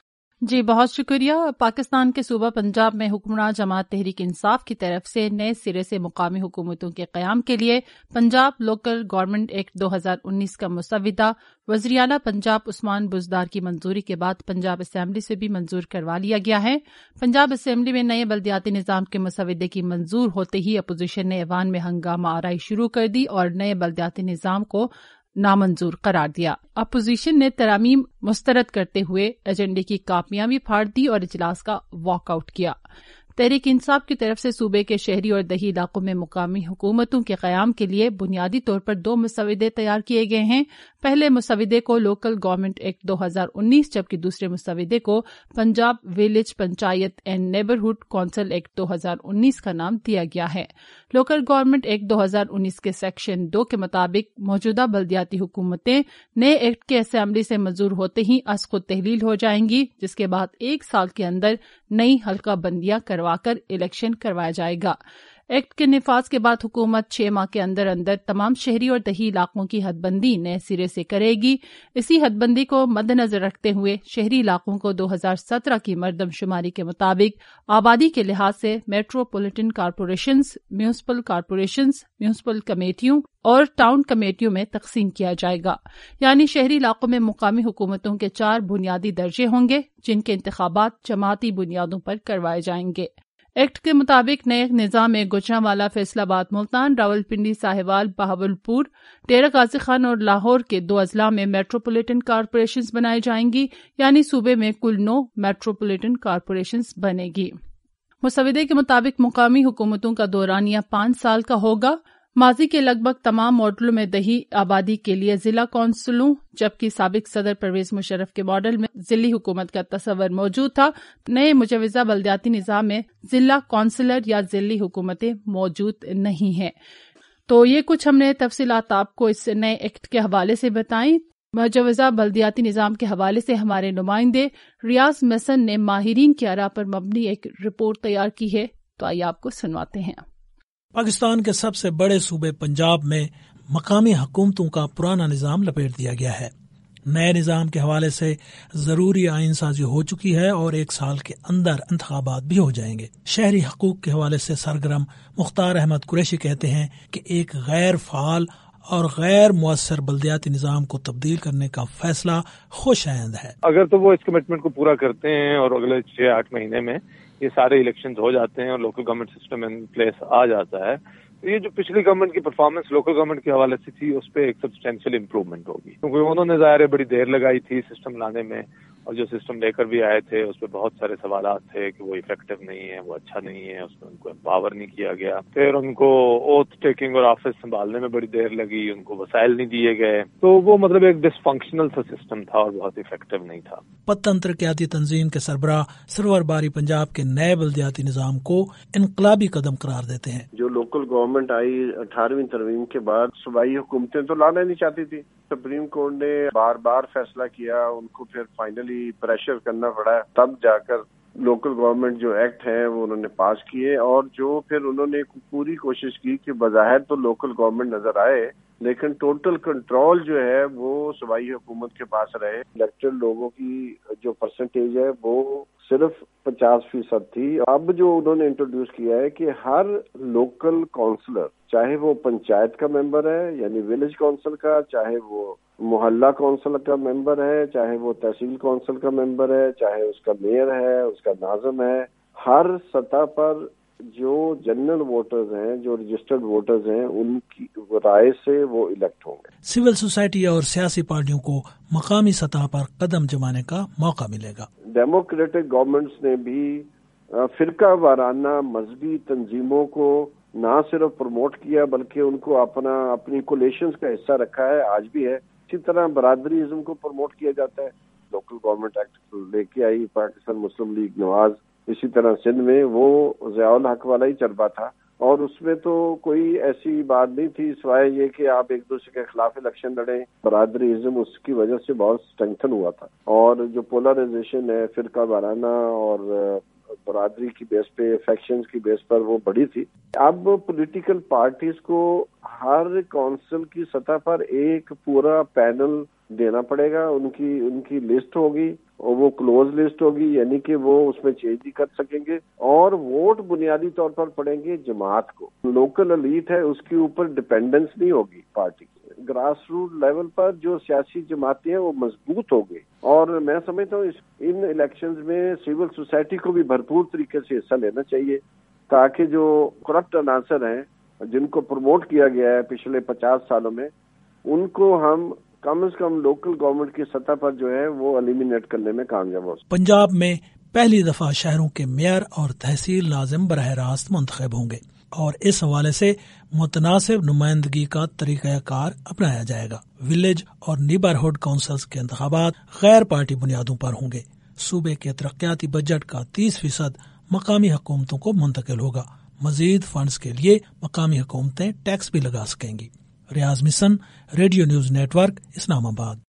جی بہت شکریہ. پاکستان کے صوبہ پنجاب میں حکمراں جماعت تحریک انصاف کی طرف سے نئے سرے سے مقامی حکومتوں کے قیام کے لیے پنجاب لوکل گورنمنٹ ایکٹ دو ہزار انیس کا مسودہ وزیراعلی پنجاب عثمان بزدار کی منظوری کے بعد پنجاب اسمبلی سے بھی منظور کروا لیا گیا ہے. پنجاب اسمبلی میں نئے بلدیاتی نظام کے مسودے کی منظور ہوتے ہی اپوزیشن نے ایوان میں ہنگامہ آرائی شروع کر دی اور نئے بلدیاتی نظام کو نامنظور قرار دیا. اپوزیشن نے ترامیم مسترد کرتے ہوئے ایجنڈے کی کاپیاں بھی پھاڑ دی اور اجلاس کا واک آؤٹ کیا. تحریک انصاف کی طرف سے صوبے کے شہری اور دیہی علاقوں میں مقامی حکومتوں کے قیام کے لیے بنیادی طور پر دو مسودے تیار کیے گئے ہیں۔ پہلے مسودے کو لوکل گورنمنٹ ایکٹ دو ہزار انیس جبکہ دوسرے مسودے کو Punjab village panchayat and neighbourhood council act دو ہزار انیس کا نام دیا گیا ہے۔ لوکل گورنمنٹ ایکٹ دو ہزار انیس کے سیکشن دو کے مطابق موجودہ بلدیاتی حکومتیں نئے ایکٹ کے اسمبلی سے منظور ہوتے ہی از خود تحلیل ہو جائیں گی، جس کے بعد ایک سال کے اندر نئی حلقہ بندیاں کروا کر الیکشن کروایا جائے گا۔ ایکٹ کے نفاذ کے بعد حکومت چھ ماہ کے اندر اندر تمام شہری اور دیہی علاقوں کی حد بندی نئے سرے سے کرے گی۔ اسی حد بندی کو مد نظر رکھتے ہوئے شہری علاقوں کو دو ہزار سترہ کی مردم شماری کے مطابق آبادی کے لحاظ سے metropolitan corporations, municipal corporations, municipal کمیٹیوں اور ٹاؤن کمیٹیوں میں تقسیم کیا جائے گا۔ یعنی شہری علاقوں میں مقامی حکومتوں کے چار بنیادی درجے ہوں گے جن کے انتخابات جماعتی بنیادوں پر کروائے جائیں گے۔ ایکٹ کے مطابق نئے نظام میں گوجرانوالہ، فیصل آباد، ملتان، راولپنڈی، ساہیوال، بہاولپور، ڈیرہ غازی خان اور لاہور کے دو اضلاع میں میٹروپولیٹن کارپوریشنز بنائی جائیں گی، یعنی صوبے میں کل نو میٹروپولیٹن کارپوریشنز بنے گی۔ مسودے کے مطابق مقامی حکومتوں کا دورانیہ پانچ سال کا ہوگا۔ ماضی کے لگ بھگ تمام ماڈلوں میں دیہی آبادی کے لیے ضلع کونسلوں جبکہ سابق صدر پرویز مشرف کے ماڈل میں ضلعی حکومت کا تصور موجود تھا۔ نئے مجوزہ بلدیاتی نظام میں ضلع کونسلر یا ضلعی حکومتیں موجود نہیں ہیں۔ تو یہ کچھ ہم نے تفصیلات آپ کو اس نئے ایکٹ کے حوالے سے بتائیں۔ مجوزہ بلدیاتی نظام کے حوالے سے ہمارے نمائندے ریاض میسن نے ماہرین کی آراء پر مبنی ایک رپورٹ تیار کی ہے، تو آئیے آپ کو سنواتے ہیں۔ پاکستان کے سب سے بڑے صوبے پنجاب میں مقامی حکومتوں کا پرانا نظام لپیٹ دیا گیا ہے۔ نئے نظام کے حوالے سے ضروری آئین سازی ہو چکی ہے اور ایک سال کے اندر انتخابات بھی ہو جائیں گے۔ شہری حقوق کے حوالے سے سرگرم مختار احمد قریشی کہتے ہیں کہ ایک غیر فعال اور غیر مؤثر بلدیاتی نظام کو تبدیل کرنے کا فیصلہ خوش آئند ہے۔ اگر تو وہ اس کمٹمنٹ کو پورا کرتے ہیں اور اگلے چھ آٹھ مہینے میں یہ سارے الیکشنز ہو جاتے ہیں اور local government system in place آ جاتا ہے، تو یہ جو پچھلی گورنمنٹ کی پرفارمنس لوکل گورنمنٹ کے حوالے سے تھی اس پہ ایک سبسٹینشیل امپروومنٹ ہوگی، کیونکہ انہوں نے ظاہر ہے بڑی دیر لگائی تھی سسٹم لانے میں، اور جو سسٹم لے کر بھی آئے تھے اس پہ بہت سارے سوالات تھے کہ وہ افیکٹو نہیں ہے، وہ اچھا نہیں ہے، اس میں ان کو امپاور نہیں کیا گیا، پھر ان کو اوتھ ٹیکنگ اور آفس سنبھالنے میں بڑی دیر لگی، ان کو وسائل نہیں دیے گئے، تو وہ مطلب ایک ڈس فنکشنل سا سسٹم تھا اور بہت افیکٹو نہیں تھا۔ پتن ترقیاتی تنظیم کے سربراہ سرور باری پنجاب کے نئے بلدیاتی نظام کو انقلابی قدم قرار دیتے ہیں۔ جو لوکل گورنمنٹ آئی اٹھارہویں ترمیم کے بعد صوبائی حکومتیں تو لانا نہیں چاہتی تھی، سپریم کورٹ نے بار بار فیصلہ کیا، ان کو پھر فائنلی پریشر کرنا پڑا، تب جا کر لوکل گورنمنٹ جو ایکٹ ہیں وہ انہوں نے پاس کیے، اور جو پھر انہوں نے پوری کوشش کی کہ بظاہر تو لوکل گورنمنٹ نظر آئے لیکن ٹوٹل کنٹرول جو ہے وہ صوبائی حکومت کے پاس رہے۔ الیکٹڈ لوگوں کی جو پرسنٹیج ہے وہ صرف پچاس فیصد تھی۔ اب جو انہوں نے انٹروڈیوس کیا ہے کہ ہر لوکل کونسلر، چاہے وہ پنچایت کا ممبر ہے یعنی ولیج کونسل کا، چاہے وہ محلہ کونسل کا ممبر ہے، چاہے وہ تحصیل کونسل کا ممبر ہے، چاہے اس کا میئر ہے، اس کا ناظم ہے، ہر سطح پر جو جنرل ووٹرز ہیں، جو رجسٹرڈ ووٹرز ہیں، ان کی رائے سے وہ الیکٹ ہوں گے۔ سول سوسائٹی اور سیاسی پارٹیوں کو مقامی سطح پر قدم جمانے کا موقع ملے گا۔ ڈیموکریٹک گورنمنٹس نے بھی فرقہ وارانہ مذہبی تنظیموں کو نہ صرف پروموٹ کیا بلکہ ان کو اپنا اپنی کولیشنز کا حصہ رکھا ہے، آج بھی ہے۔ اسی طرح برادری ازم کو پروموٹ کیا جاتا ہے، لوکل گورنمنٹ ایکٹ لے کے آئی پاکستان مسلم لیگ نواز، اسی طرح سندھ میں وہ ضیاء الحق والا ہی چربا تھا، اور اس میں تو کوئی ایسی بات نہیں تھی سوائے یہ کہ آپ ایک دوسرے کے خلاف الیکشن لڑیں۔ برادری ازم اس کی وجہ سے بہت اسٹرینتھن ہوا تھا، اور جو پولرائزیشن ہے فرقہ وارانہ اور برادری کی بیس پہ، فیکشنز کی بیس پر، وہ بڑی تھی۔ اب پولیٹیکل پارٹیز کو ہر کونسل کی سطح پر ایک پورا پینل دینا پڑے گا، ان کی ان کی لسٹ ہوگی اور وہ کلوز لسٹ ہوگی، یعنی کہ وہ اس میں چینج نہیں کر سکیں گے، اور ووٹ بنیادی طور پر پڑیں گے جماعت کو۔ لوکل الیٹ ہے اس کے اوپر ڈیپینڈنس نہیں ہوگی پارٹی کی۔ گراس روٹ لیول پر جو سیاسی جماعتیں ہیں وہ مضبوط ہو گئی، اور میں سمجھتا ہوں ان الیکشنز میں سول سوسائٹی کو بھی بھرپور طریقے سے حصہ لینا چاہیے، تاکہ جو کرپٹ عناصر ہیں جن کو پروموٹ کیا گیا ہے پچھلے پچاس سالوں میں، ان کو ہم کم از کم لوکل گورنمنٹ کی سطح پر جو ہے وہ ایلیمینیٹ کرنے میں کامیاب ہو سکتے۔ پنجاب میں पहली दफा शहरों के मेयर और तहसील नाज़िम बराह रास्त मुंतखब होंगे और इस हवाले से मुतनासिब नुमाइंदगी का तरीक़ाकार अपनाया जाएगा। विलेज और नीबरहुड काउंसिल्स के इंतखाबात गैर पार्टी बुनियादों पर होंगे। सूबे के तरक्याती बजट का तीस फीसद मकामी हुकूमतों को मुंतकिल होगा। मजीद फंड्स के लिए मकामी हुकूमतें टैक्स भी लगा सकेंगी। रियाज मिशन, radio news network, Islamabad.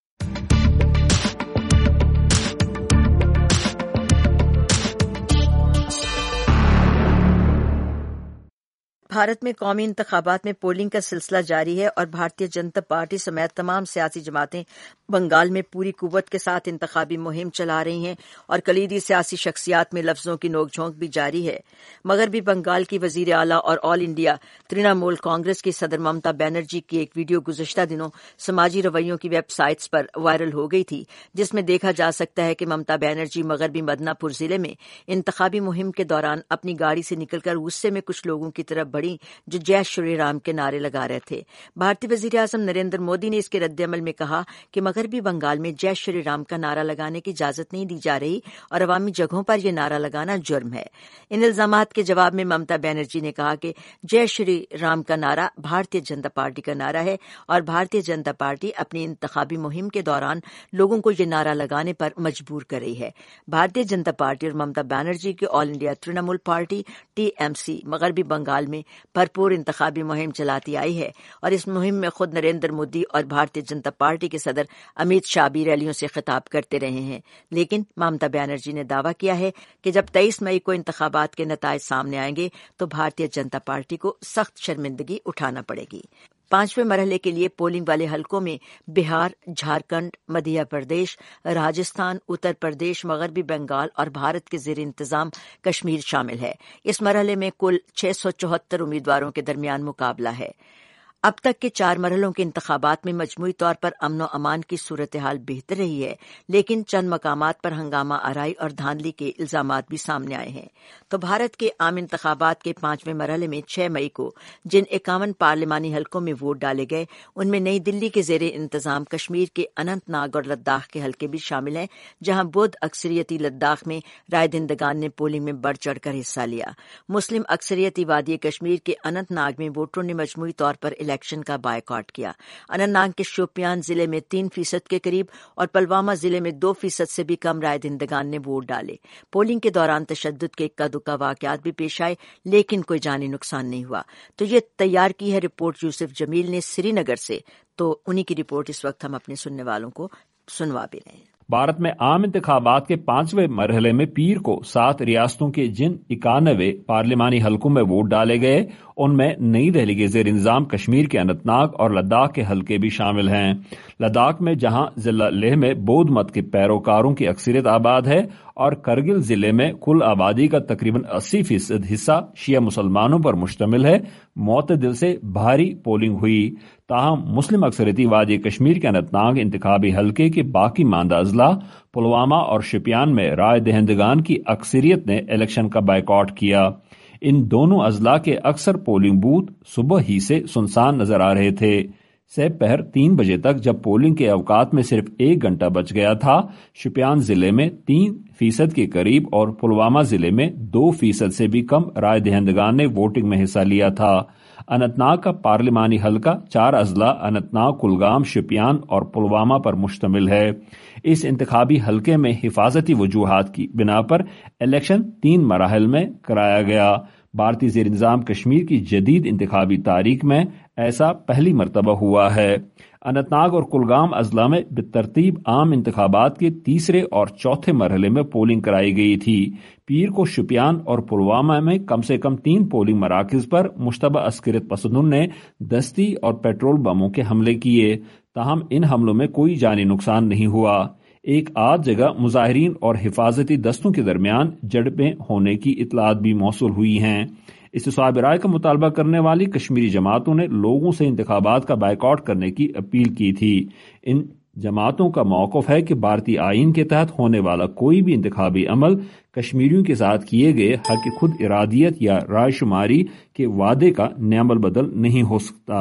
Bharat में कौमी इंतखाबात में पोलिंग का सिलसिला जारी है और भारतीय जनता पार्टी समेत तमाम सियासी जमातें बंगाल में पूरी कुव्वत के साथ इंतखाबी मुहिम चला रही हैं और कलीदी सियासी शख्सियात में लफ्जों की नोकझोंक भी जारी है। मगरबी बंगाल की वजीर आला और ऑल इंडिया तृणमूल कांग्रेस की सदर ममता बनर्जी की एक वीडियो गुज़श्ता दिनों समाजी रवैयों की वेबसाइट्स पर वायरल हो गई थी, जिसमें देखा जा सकता है कि ममता बनर्जी मगरबी मदनापुर जिले में इंतखाबी मुहिम के दौरान अपनी गाड़ी से निकलकर गुस्से में कुछ लोगों की तरफ बढ़ी जो जय श्री राम के नारे लगा रहे थे। भारतीय वजीर आज़म नरेंद्र मोदी ने इसके रद्द-ए-अमल में कहा कि मगरबी बंगाल में जय श्री राम का नारा लगाने की इजाजत नहीं दी जा रही और अवामी जगहों पर यह नारा लगाना जुर्म है। इन इल्जामात के जवाब में ममता बनर्जी ने कहा कि जय श्री राम का नारा भारतीय जनता पार्टी का नारा है और भारतीय जनता पार्टी अपनी इंतखाबी मुहिम के दौरान लोगों को यह नारा लगाने पर मजबूर कर रही है। भारतीय जनता पार्टी और ममता बनर्जी की all India Trinamool party TMC मगरबी बंगाल में भरपूर इंतखाबी मुहिम चलाती आई है और इस मुहिम में खुद नरेंद्र मोदी और भारतीय जनता पार्टी के सदर अमित शाह भी रैलियों से खिताब करते रहे हैं। लेकिन ममता बनर्जी ने दावा किया है कि जब तेईस मई को इंतखाबात के नताइज सामने आएंगे तो भारतीय जनता पार्टी को सख्त शर्मिंदगी उठाना पड़ेगी। पांचवें मरहले के लिए पोलिंग वाले हलकों में बिहार, झारखंड, मध्य प्रदेश, राजस्थान, उत्तर प्रदेश, मगरबी बंगाल और भारत के ज़ेर इंतजाम कश्मीर शामिल है। इस मरहले में कुल छह सौ चौहत्तर उम्मीदवारों के दरमियान मुकाबला है। अब तक के चार मरहलों के इंतखाबात में मजमूई तौर पर अमन व अमान की सूरत हाल बेहतर रही है, लेकिन चंद मकामात पर हंगामा आराई और धांधली के इल्जामात भी सामने आए हैं। तो भारत के आम इंतखाबात के पांचवें मरहले में छह मई को जिन इक्यावन पार्लिमानी हलकों में वोट डाले गए उनमें नई दिल्ली के जेर इंतजाम कश्मीर के अनंतनाग और लद्दाख के हलके भी शामिल हैं, जहां बौद्ध अक्सरियती लद्दाख में राय दहिंदगान ने पोलिंग में बढ़ चढ़कर हिस्सा लिया। मुस्लिम अक्सरियती वादी कश्मीर के अनंतनाग में वोटरों ने मजमूई तौर पर इलेक्शन का बायकॉट किया। अनंतनाग के शोपियान जिले में तीन फीसद के करीब और पुलवामा जिले में दो फीसद से भी कम राय दहिंदगान ने वोट डाले। पोलिंग के दौरान तशद्दुद के इक्का दुक्का वाकयात भी पेश आए, लेकिन कोई जानी नुकसान नहीं हुआ। तो ये तैयार की है रिपोर्ट यूसुफ जमील ने श्रीनगर से, तो उन्हीं की रिपोर्ट इस वक्त हम अपने सुनने वालों को सुनवा भी रहे हैं। भारत में आम इंतखाबात के पांचवें मरहले में पीर को सात रियासतों के जिन इक्यानवे पार्लिमानी हलकों में वोट डाले गए उनमें नई दिल्ली के जेर इंतजाम कश्मीर के अनंतनाग और लद्दाख के हलके भी शामिल हैं। लद्दाख में जहां जिला लेह में बौद्ध मत के पैरोकारों की अक्सरियत आबाद है और करगिल जिले में कुल आबादी का तकरीबन अस्सी फीसद हिस्सा शिया मुसलमानों पर मुश्तमिल है, मोतदिल से भारी पोलिंग हुई। ताहम मुस्लिम अक्सरियती वादी कश्मीर के अनंतनाग इंतखाबी हलके के बाकी मानदा अजला पुलवामा और शोपियान में राय दहिंदगान की अक्सरियत ने इलेक्शन का बायकॉट किया। इन दोनों अजला के अक्सर पोलिंग बूथ सुबह ही से सुनसान नजर आ रहे थे। दोपहर तीन बजे तक जब पोलिंग के अवकात में सिर्फ एक घंटा बच गया था, शोपियान जिले में तीन फीसद के करीब और पुलवामा जिले में दो फीसद से भी कम राय दहिंदगान ने वोटिंग में हिस्सा लिया था। अनंतनाग का पार्लिमानी हलका चार अजला अनंतनाग, कुलगाम, शोपियान और पुलवामा पर मुश्तमिल है। इस इंतखाबी हलके में हिफाजती वजूहात की बिना पर इलेक्शन तीन मराहल में कराया गया। भारतीय ज़ेर इंतजाम कश्मीर की जदीद इंतखाबी तारीख में ऐसा पहली मरतबा हुआ है। अनंतनाग और कुलगाम अजला में बेतरतीब आम इंतखाबात के तीसरे और चौथे मरहले में पोलिंग कराई गई थी। पीर को शोपियान और पुलवामा में कम से कम तीन पोलिंग मराकज पर मुश्तबा अस्करियत पसंदों ने दस्ती और पेट्रोल बमों के हमले किए। ताहम इन हमलों में कोई जानी नुकसान नहीं हुआ। एक आध जगह मुजाहिरीन और हिफाजती दस्तों के दरमियान झड़पें होने की इतलात भी मौसूल हुई हैं। इस्तिसाब राय का मुतालबा करने वाली कश्मीरी जमातों ने लोगों से इंतखाबात का बायकॉट करने की अपील की थी। इन जमातों का मौक़िफ़ है कि भारतीय आईन के तहत होने वाला कोई भी इंतखाबी अमल कश्मीरियों के साथ किए गए हक खुद इरादियत या रायशुमारी के वादे का न्यामल बदल नहीं हो सकता।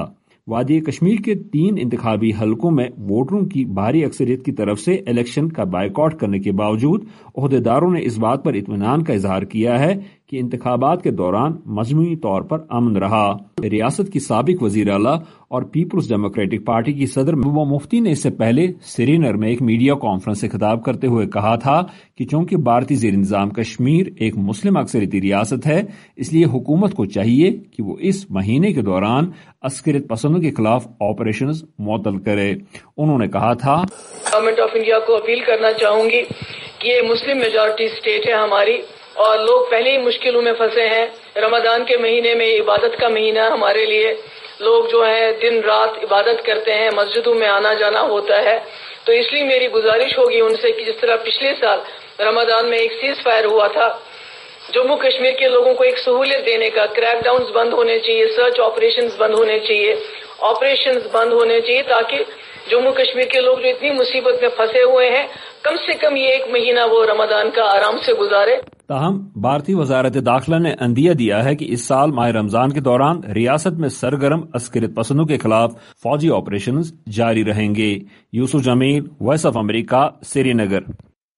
وادی کشمیر کے تین انتخابی حلقوں میں ووٹروں کی بھاری اکثریت کی طرف سے الیکشن کا بائیکاٹ کرنے کے باوجود عہدیداروں نے اس بات پر اطمینان کا اظہار کیا ہے کہ انتخابات کے دوران مجموعی طور پر امن رہا۔ ریاست کی سابق وزیر اعلیٰ اور پیپلز ڈیموکریٹک پارٹی کی صدر محبوبہ مفتی نے اس سے پہلے سری نگر میں ایک میڈیا کانفرنس سے خطاب کرتے ہوئے کہا تھا کہ چونکہ بھارتی زیر انتظام کشمیر ایک مسلم اکثریتی ریاست ہے، اس لیے حکومت کو چاہیے کہ وہ اس مہینے کے دوران عسکریت پسندوں کے خلاف آپریشنز معطل کرے۔ انہوں نے کہا تھا، گورنمنٹ آف انڈیا کو اپیل کرنا چاہوں گی کہ یہ مسلم میجورٹی اسٹیٹ ہے ہماری، اور لوگ پہلے ہی مشکلوں میں پھنسے ہیں۔ رمضان کے مہینے میں عبادت کا مہینہ ہمارے لیے، لوگ جو ہیں دن رات عبادت کرتے ہیں، مسجدوں میں آنا جانا ہوتا ہے، تو اس لیے میری گزارش ہوگی ان سے کہ جس طرح پچھلے سال رمضان میں ایک سیز فائر ہوا تھا، جموں کشمیر کے لوگوں کو ایک سہولت دینے کا، کریک ڈاؤنز بند ہونے چاہیے، سرچ آپریشنز بند ہونے چاہیے، آپریشنز بند ہونے چاہیے، تاکہ جموں کشمیر کے لوگ جو اتنی مصیبت میں پھنسے ہوئے ہیں کم سے کم یہ ایک مہینہ وہ رمضان کا آرام سے گزارے۔ تاہم بھارتی وزارت داخلہ نے عندیہ دیا ہے کہ اس سال ماہ رمضان کے دوران ریاست میں سرگرم عسکریت پسندوں کے خلاف فوجی آپریشنز جاری رہیں گے۔ Yusuf Jameel, Voice of America, Srinagar.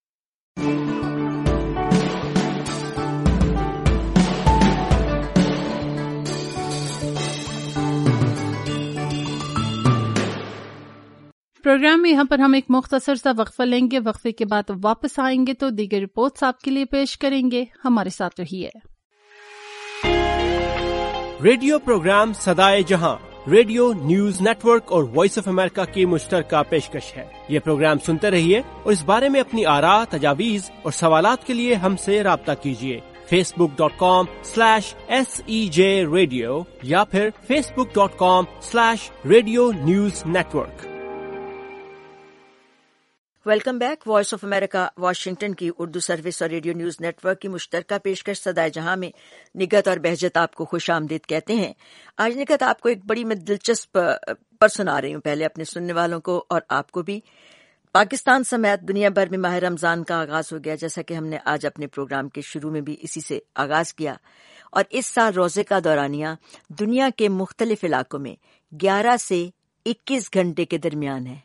Programme میں یہاں پر ہم ایک مختصر سا وقفہ لیں گے، وقفے کے بعد واپس آئیں گے تو دیگر رپورٹس آپ کے لیے پیش کریں گے، ہمارے ساتھ رہیے۔ ریڈیو پروگرام صدائے جہاں ریڈیو نیوز نیٹ ورک اور وائس آف امریکہ کی مشترکہ پیشکش ہے۔ یہ پروگرام سنتے رہیے اور اس بارے میں اپنی آراء، تجاویز اور سوالات کے لیے ہم سے رابطہ کیجیے۔ Facebook dot com slash S E J radio یا پھر Facebook dot com slash radio news network. Welcome back. Voice of America Washington کی اردو سروس اور ریڈیو نیوز نیٹ ورک کی مشترکہ پیشکش صدائے جہاں میں نگہت اور بہجت آپ کو خوش آمدید کہتے ہیں۔ آج نگہت آپ کو ایک بڑی میں دلچسپ پر سنا رہی ہوں، پہلے اپنے سننے والوں کو اور آپ کو بھی۔ پاکستان سمیت دنیا بھر میں ماہ رمضان کا آغاز ہو گیا، جیسا کہ ہم نے آج اپنے پروگرام کے شروع میں بھی اسی سے آغاز کیا، اور اس سال روزے کا دورانیہ دنیا کے مختلف علاقوں میں گیارہ سے اکیس گھنٹے کے درمیان ہے۔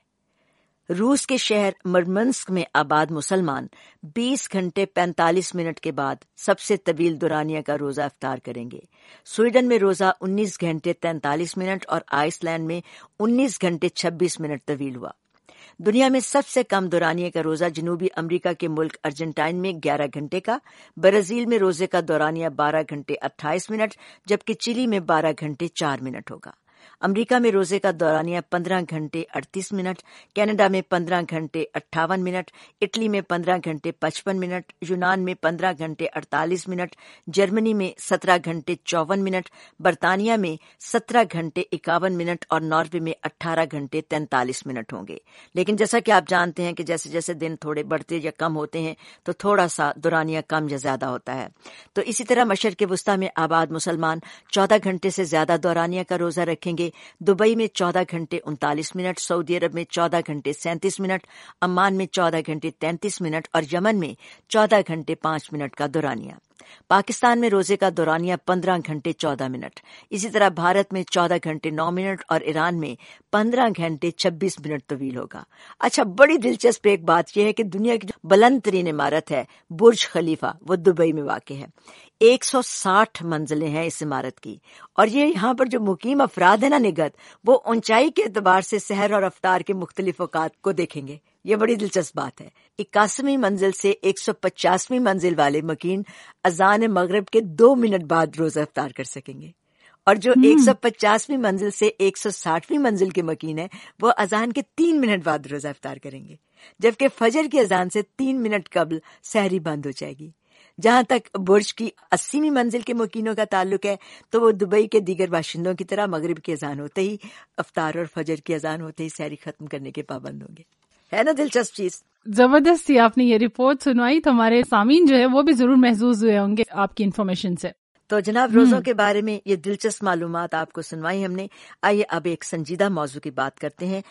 روس کے شہر مرمنسک میں آباد مسلمان بیس گھنٹے پینتالیس منٹ کے بعد سب سے طویل دورانیہ کا روزہ افطار کریں گے۔ سویڈن میں روزہ انیس گھنٹے تینتالیس منٹ اور آئس لینڈ میں انیس گھنٹے چھبیس منٹ طویل ہوا۔ دنیا میں سب سے کم دورانیہ کا روزہ جنوبی امریکہ کے ملک ارجنٹائن میں گیارہ گھنٹے کا، برازیل میں روزے کا دورانیہ بارہ گھنٹے اٹھائیس منٹ جبکہ چلی میں بارہ گھنٹے چار منٹ ہوگا۔ امریکہ میں روزے کا دورانیہ پندرہ گھنٹے اڑتیس منٹ، کینیڈا میں پندرہ گھنٹے اٹھاون منٹ، اٹلی میں پندرہ گھنٹے پچپن منٹ، یونان میں پندرہ گھنٹے اڑتالیس منٹ، جرمنی میں سترہ گھنٹے چوون منٹ، برطانیہ میں سترہ گھنٹے اکاون منٹ اور ناروے میں اٹھارہ گھنٹے تینتالیس منٹ ہوں گے۔ لیکن جیسا کہ آپ جانتے ہیں کہ جیسے جیسے دن تھوڑے بڑھتے یا کم ہوتے ہیں تو تھوڑا سا دورانیہ کم یا زیادہ ہوتا ہے۔ تو اسی طرح مشرق وسطیٰ میں آباد مسلمان چودہ گھنٹے سے زیادہ دورانیہ کا روزہ رکھیں گے، دبئی میں چودہ گھنٹے انتالیس منٹ، سعودی عرب میں چودہ گھنٹے سینتیس منٹ، عمان میں چودہ گھنٹے تینتیس منٹ اور یمن میں چودہ گھنٹے پانچ منٹ کا دورانیہ۔ پاکستان میں روزے کا دورانیہ پندرہ گھنٹے چودہ منٹ، اسی طرح بھارت میں چودہ گھنٹے نو منٹ اور ایران میں پندرہ گھنٹے چھبیس منٹ طویل ہوگا۔ اچھا، بڑی دلچسپ ایک بات یہ ہے کہ دنیا کی جو بلند ترین عمارت ہے برج خلیفہ، وہ دبئی میں واقع ہے۔ ایک سو ساٹھ منزلیں ہیں اس عمارت کی، اور یہ یہاں پر جو مقیم افراد ہیں نا نگہت، وہ اونچائی کے اعتبار سے سحر اور افطار کے مختلف اوقات کو دیکھیں گے۔ یہ بڑی دلچسپ بات ہے۔ اکاسویں منزل سے ایک سو پچاسویں منزل والے مکین اذان مغرب کے دو منٹ بعد روزہ افطار کر سکیں گے، اور جو ایک سو پچاسویں منزل سے ایک سو ساٹھویں منزل کے مکین ہیں وہ اذان کے تین منٹ بعد روزہ افطار کریں گے، جبکہ فجر کی اذان سے تین منٹ قبل سحری بند ہو جائے گی۔ جہاں تک برج کی اسیویں منزل کے مکینوں کا تعلق ہے تو وہ دبئی کے دیگر باشندوں کی طرح مغرب کی اذان ہوتے ہی افطار اور فجر کی اذان ہوتے ہی سحری ختم کرنے کے پابند ہوں گے۔ ہے نا دلچسپ چیز؟ زبردست تھی، آپ نے یہ رپورٹ سنوائی تو ہمارے سامعین جو ہے وہ بھی ضرور محظوظ ہوئے ہوں گے آپ کی انفارمیشن سے۔ تو جناب روزوں کے بارے میں یہ دلچسپ معلومات آپ کو سنوائی ہم نے۔ آئیے اب ایک سنجیدہ موضوع کی بات کرتے ہیں۔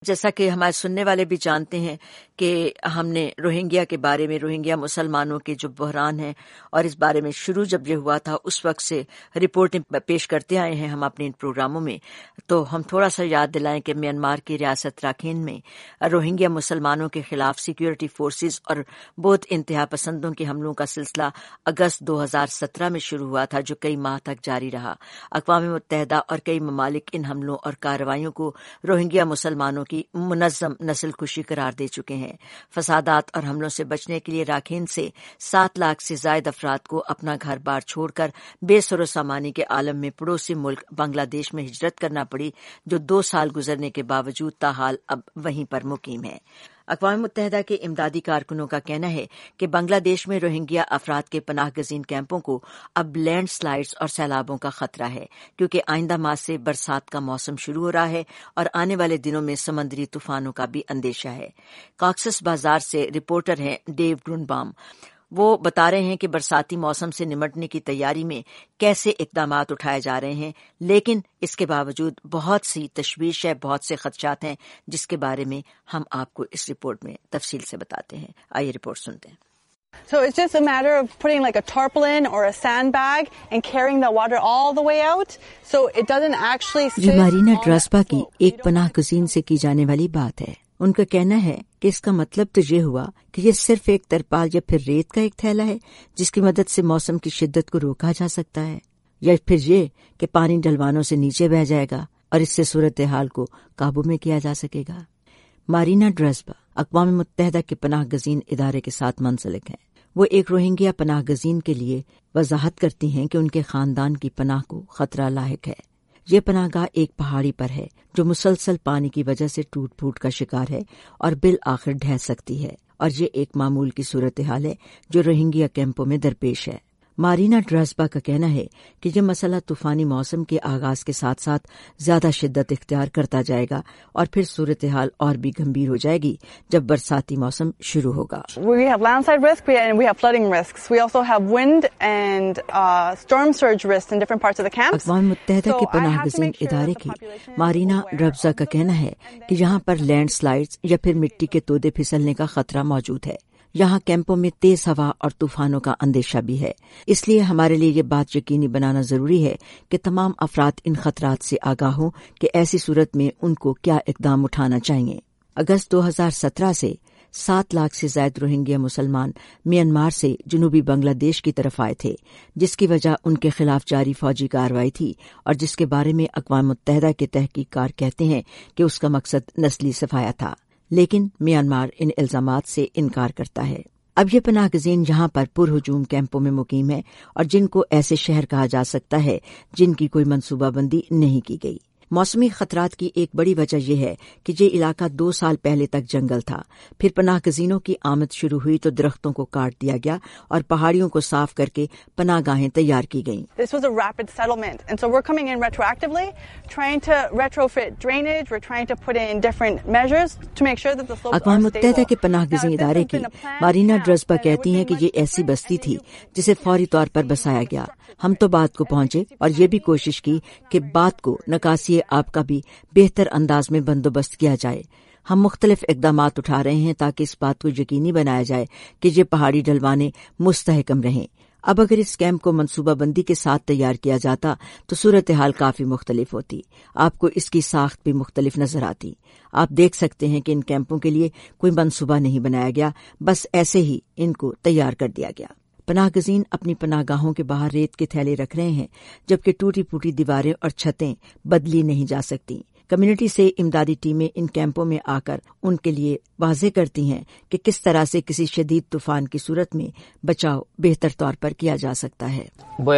जैसा कि हमारे सुनने वाले भी जानते हैं कि हमने रोहिंग्या के बारे में, रोहिंग्या मुसलमानों के जो बहरान है और इस बारे में शुरू जब ये हुआ था उस वक्त से रिपोर्टें पेश करते आए हैं हम अपने इन प्रोग्रामों में। तो हम थोड़ा सा याद दिलाएं कि म्यांमार की रियासत राखीन में रोहिंग्या मुसलमानों के खिलाफ सिक्योरिटी फोर्सेस और बहुत इंतहा पसंदों के हमलों का सिलसिला अगस्त दो हजार सत्रह में शुरू हुआ था, जो कई माह तक जारी रहा। अक़वाम मुत्तहिदा और कई ममालिक इन हमलों और कार्रवाइयों को रोहिंग्या मुसलमानों की मुनज़्ज़म नस्ल खुशी करार दे चुके हैं। फसादात और हमलों से बचने के लिए राखीन से सात लाख से जायद अफराद को अपना घर बार छोड़कर बेसरो सामानी के आलम में पड़ोसी मुल्क बांग्लादेश में हिजरत करना पड़ी, जो दो साल गुजरने के बावजूद ताहाल अब वहीं पर मुकीम है। अक़वाम मुत्तहिदा के इमदादी कारकुनों का कहना है कि बांग्लादेश में रोहिंग्या अफराद के पनाह गजीन कैंपों को अब लैंड स्लाइड्स और सैलाबों का खतरा है, क्योंकि आइंदा माह से बरसात का मौसम शुरू हो रहा है और आने वाले दिनों में समुद्री तूफानों का भी अंदेशा है। कॉक्सस बाजार से रिपोर्टर हैं डेव ग्रुनबाम। वो बता रहे हैं कि बरसाती मौसम से निमटने की तैयारी में कैसे इक़दामात उठाए जा रहे हैं, लेकिन इसके बावजूद बहुत सी तशवीश है, बहुत से खदशात हैं, जिसके बारे में हम आपको इस रिपोर्ट में तफसील से बताते हैं। आइए रिपोर्ट सुनते हैं। So it's just a matter of putting like a tarpaulin or a sandbag and carrying the water all the way out, so it doesn't actually sit. ये मारीना ड्रस्बा की एक पनाह गजीन से की जाने वाली बात है। उनका कहना है कि इसका मतलब तो ये हुआ कि ये सिर्फ एक तरपाल या फिर रेत का एक थैला है जिसकी मदद से मौसम की शिद्दत को रोका जा सकता है, या फिर ये कि पानी ढलवानों से नीचे बह जाएगा और इससे सूरत हाल को काबू में किया जा सकेगा। मारीना ड्रस्बा अक़वाम मुत्तहिदा के पनाह गजीन इदारे के साथ मुंसलिक हैं। वो एक रोहिंग्या पनाह गजीन के लिए वजाहत करती हैं कि उनके खानदान की पनाह को खतरा लाहिक है। ये पनाहगाह एक पहाड़ी पर है जो मुसलसल पानी की वजह से टूट फूट का शिकार है और बिल आखिर ढह सकती है, और ये एक मामूल की सूरत हाल है जो रोहिंग्या कैंपों में दरपेश है। मारीना ड्रस्बा का कहना है कि यह मसला तूफानी मौसम के आगाज के साथ साथ ज्यादा शिद्दत इख्तियार करता जाएगा और फिर सूरत हाल और भी गंभीर हो जाएगी जब बरसाती मौसम शुरू होगा। We have landslide risk and we have flooding risks. We also have wind and uh, storm surge risks in different parts of the camps. अक़वाम मुत्तहिदा के पनाह गजीन इदारे की मारीना ड्रस्बा का कहना है कि यहाँ पर लैंड स्लाइड्स या फिर मिट्टी के तोदे फिसलने का खतरा मौजूद है। यहाँ कैंपों में तेज हवा और तूफानों का अंदेशा भी है, इसलिए हमारे लिए ये बात यकीनी बनाना जरूरी है कि तमाम अफराद इन खतरात से आगाह हों कि ऐसी सूरत में उनको क्या इकदाम उठाना चाहिए। अगस्त दो हजार सत्रह से सात लाख से ज्यादा रोहिंग्या मुसलमान म्यांमार से जनूबी बांग्लादेश की तरफ आए थे, जिसकी वजह उनके खिलाफ जारी फौजी कार्रवाई थी और जिसके बारे में अक़वाम मुत्तहिदा के तहकीककार कहते हैं कि उसका मकसद नस्ली सफाया था, लेकिन म्यांमार इन इल्जामात से इनकार करता है। अब ये पनाह गजीन यहाँ पर पुरहुजूम कैंपों में मुकीम है और जिनको ऐसे शहर कहा जा सकता है जिनकी कोई मनसूबाबंदी नहीं की गई। मौसमी खतरात की एक बड़ी वजह यह है कि ये इलाका दो साल पहले तक जंगल था, फिर पनाह गजीनों की आमद शुरू हुई तो दरख्तों को काट दिया गया और पहाड़ियों को साफ करके पनाहगाहें तैयार की गईं। This was a rapid settlement, and so we're coming in retroactively, trying to retrofit drainage. We're trying to put in different measures to make sure that the slopes are अक़वाम stable. मुत्तहिदा के पनाह गजीन इदारे की मारीना ड्रस्बा कहती हैं कि ये ऐसी बस्ती थी जिसे फौरी तौर पर बसाया गया। हम तो बात को पहुंचे और ये भी कोशिश की कि बात को नकासी आपका भी बेहतर अंदाज में बंदोबस्त किया जाए। हम मुख्तलिफ इक़दामात उठा रहे हैं ताकि इस बात को यकीनी बनाया जाए कि ये पहाड़ी ढलवाने मुस्तहकम रहें। अब अगर इस कैंप को मनसूबाबंदी के साथ तैयार किया जाता तो सूरत हाल काफी मुख्तलिफ होती, आपको इसकी साख्त भी मुख्तलिफ नजर आती। आप देख सकते हैं कि इन कैंपों के लिए कोई मनसूबा नहीं बनाया गया, बस ऐसे ही इनको तैयार कर दिया गया। पनाह गजीन अपनी पनाहगाहों के बाहर रेत के थैले रख रहे हैं, जबकि टूटी फूटी दीवारें और छतें बदली नहीं जा सकती। कम्युनिटी से इमदादी टीमें इन कैंपों में आकर उनके लिए वाज़ेह करती हैं कि किस तरह से किसी शदीद तूफान की सूरत में बचाव बेहतर तौर पर किया जा सकता है।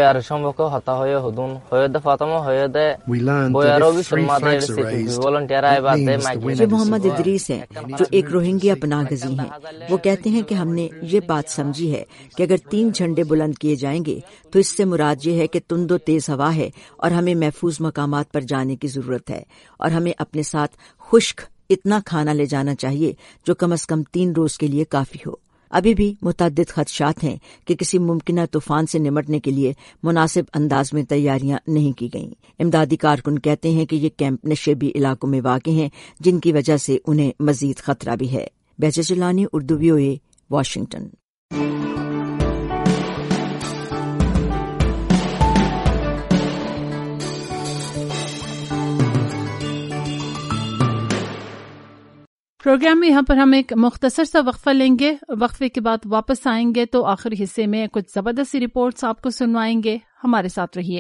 ये मोहम्मद इदरीस हैं जो एक रोहिंग्या पनाह गजी हैं। वो कहते हैं कि हमने ये बात समझी है कि अगर तीन झंडे बुलंद किए जाएंगे तो इससे मुराद ये है कि तुंदो तेज हवा है और हमें महफूज मकामात पर जाने की जरूरत है और हमें अपने साथ खुश्क इतना खाना ले जाना चाहिए जो कम अज कम तीन रोज के लिए काफी हो। ابھی بھی متعدد خدشات ہیں کہ کسی ممکنہ طوفان سے نمٹنے کے لیے مناسب انداز میں تیاریاں نہیں کی گئیں۔ امدادی کارکن کہتے ہیں کہ یہ کیمپ نشیبی علاقوں میں واقع ہیں، جن کی وجہ سے انہیں مزید خطرہ بھی ہے۔ Behjat Gilani, Urdu V O A, Washington. Programme میں یہاں پر ہم ایک مختصر سا وقفہ لیں گے، وقفے کے بعد واپس آئیں گے تو آخری حصے میں کچھ زبردست رپورٹس آپ کو سنوائیں گے، ہمارے ساتھ رہیے۔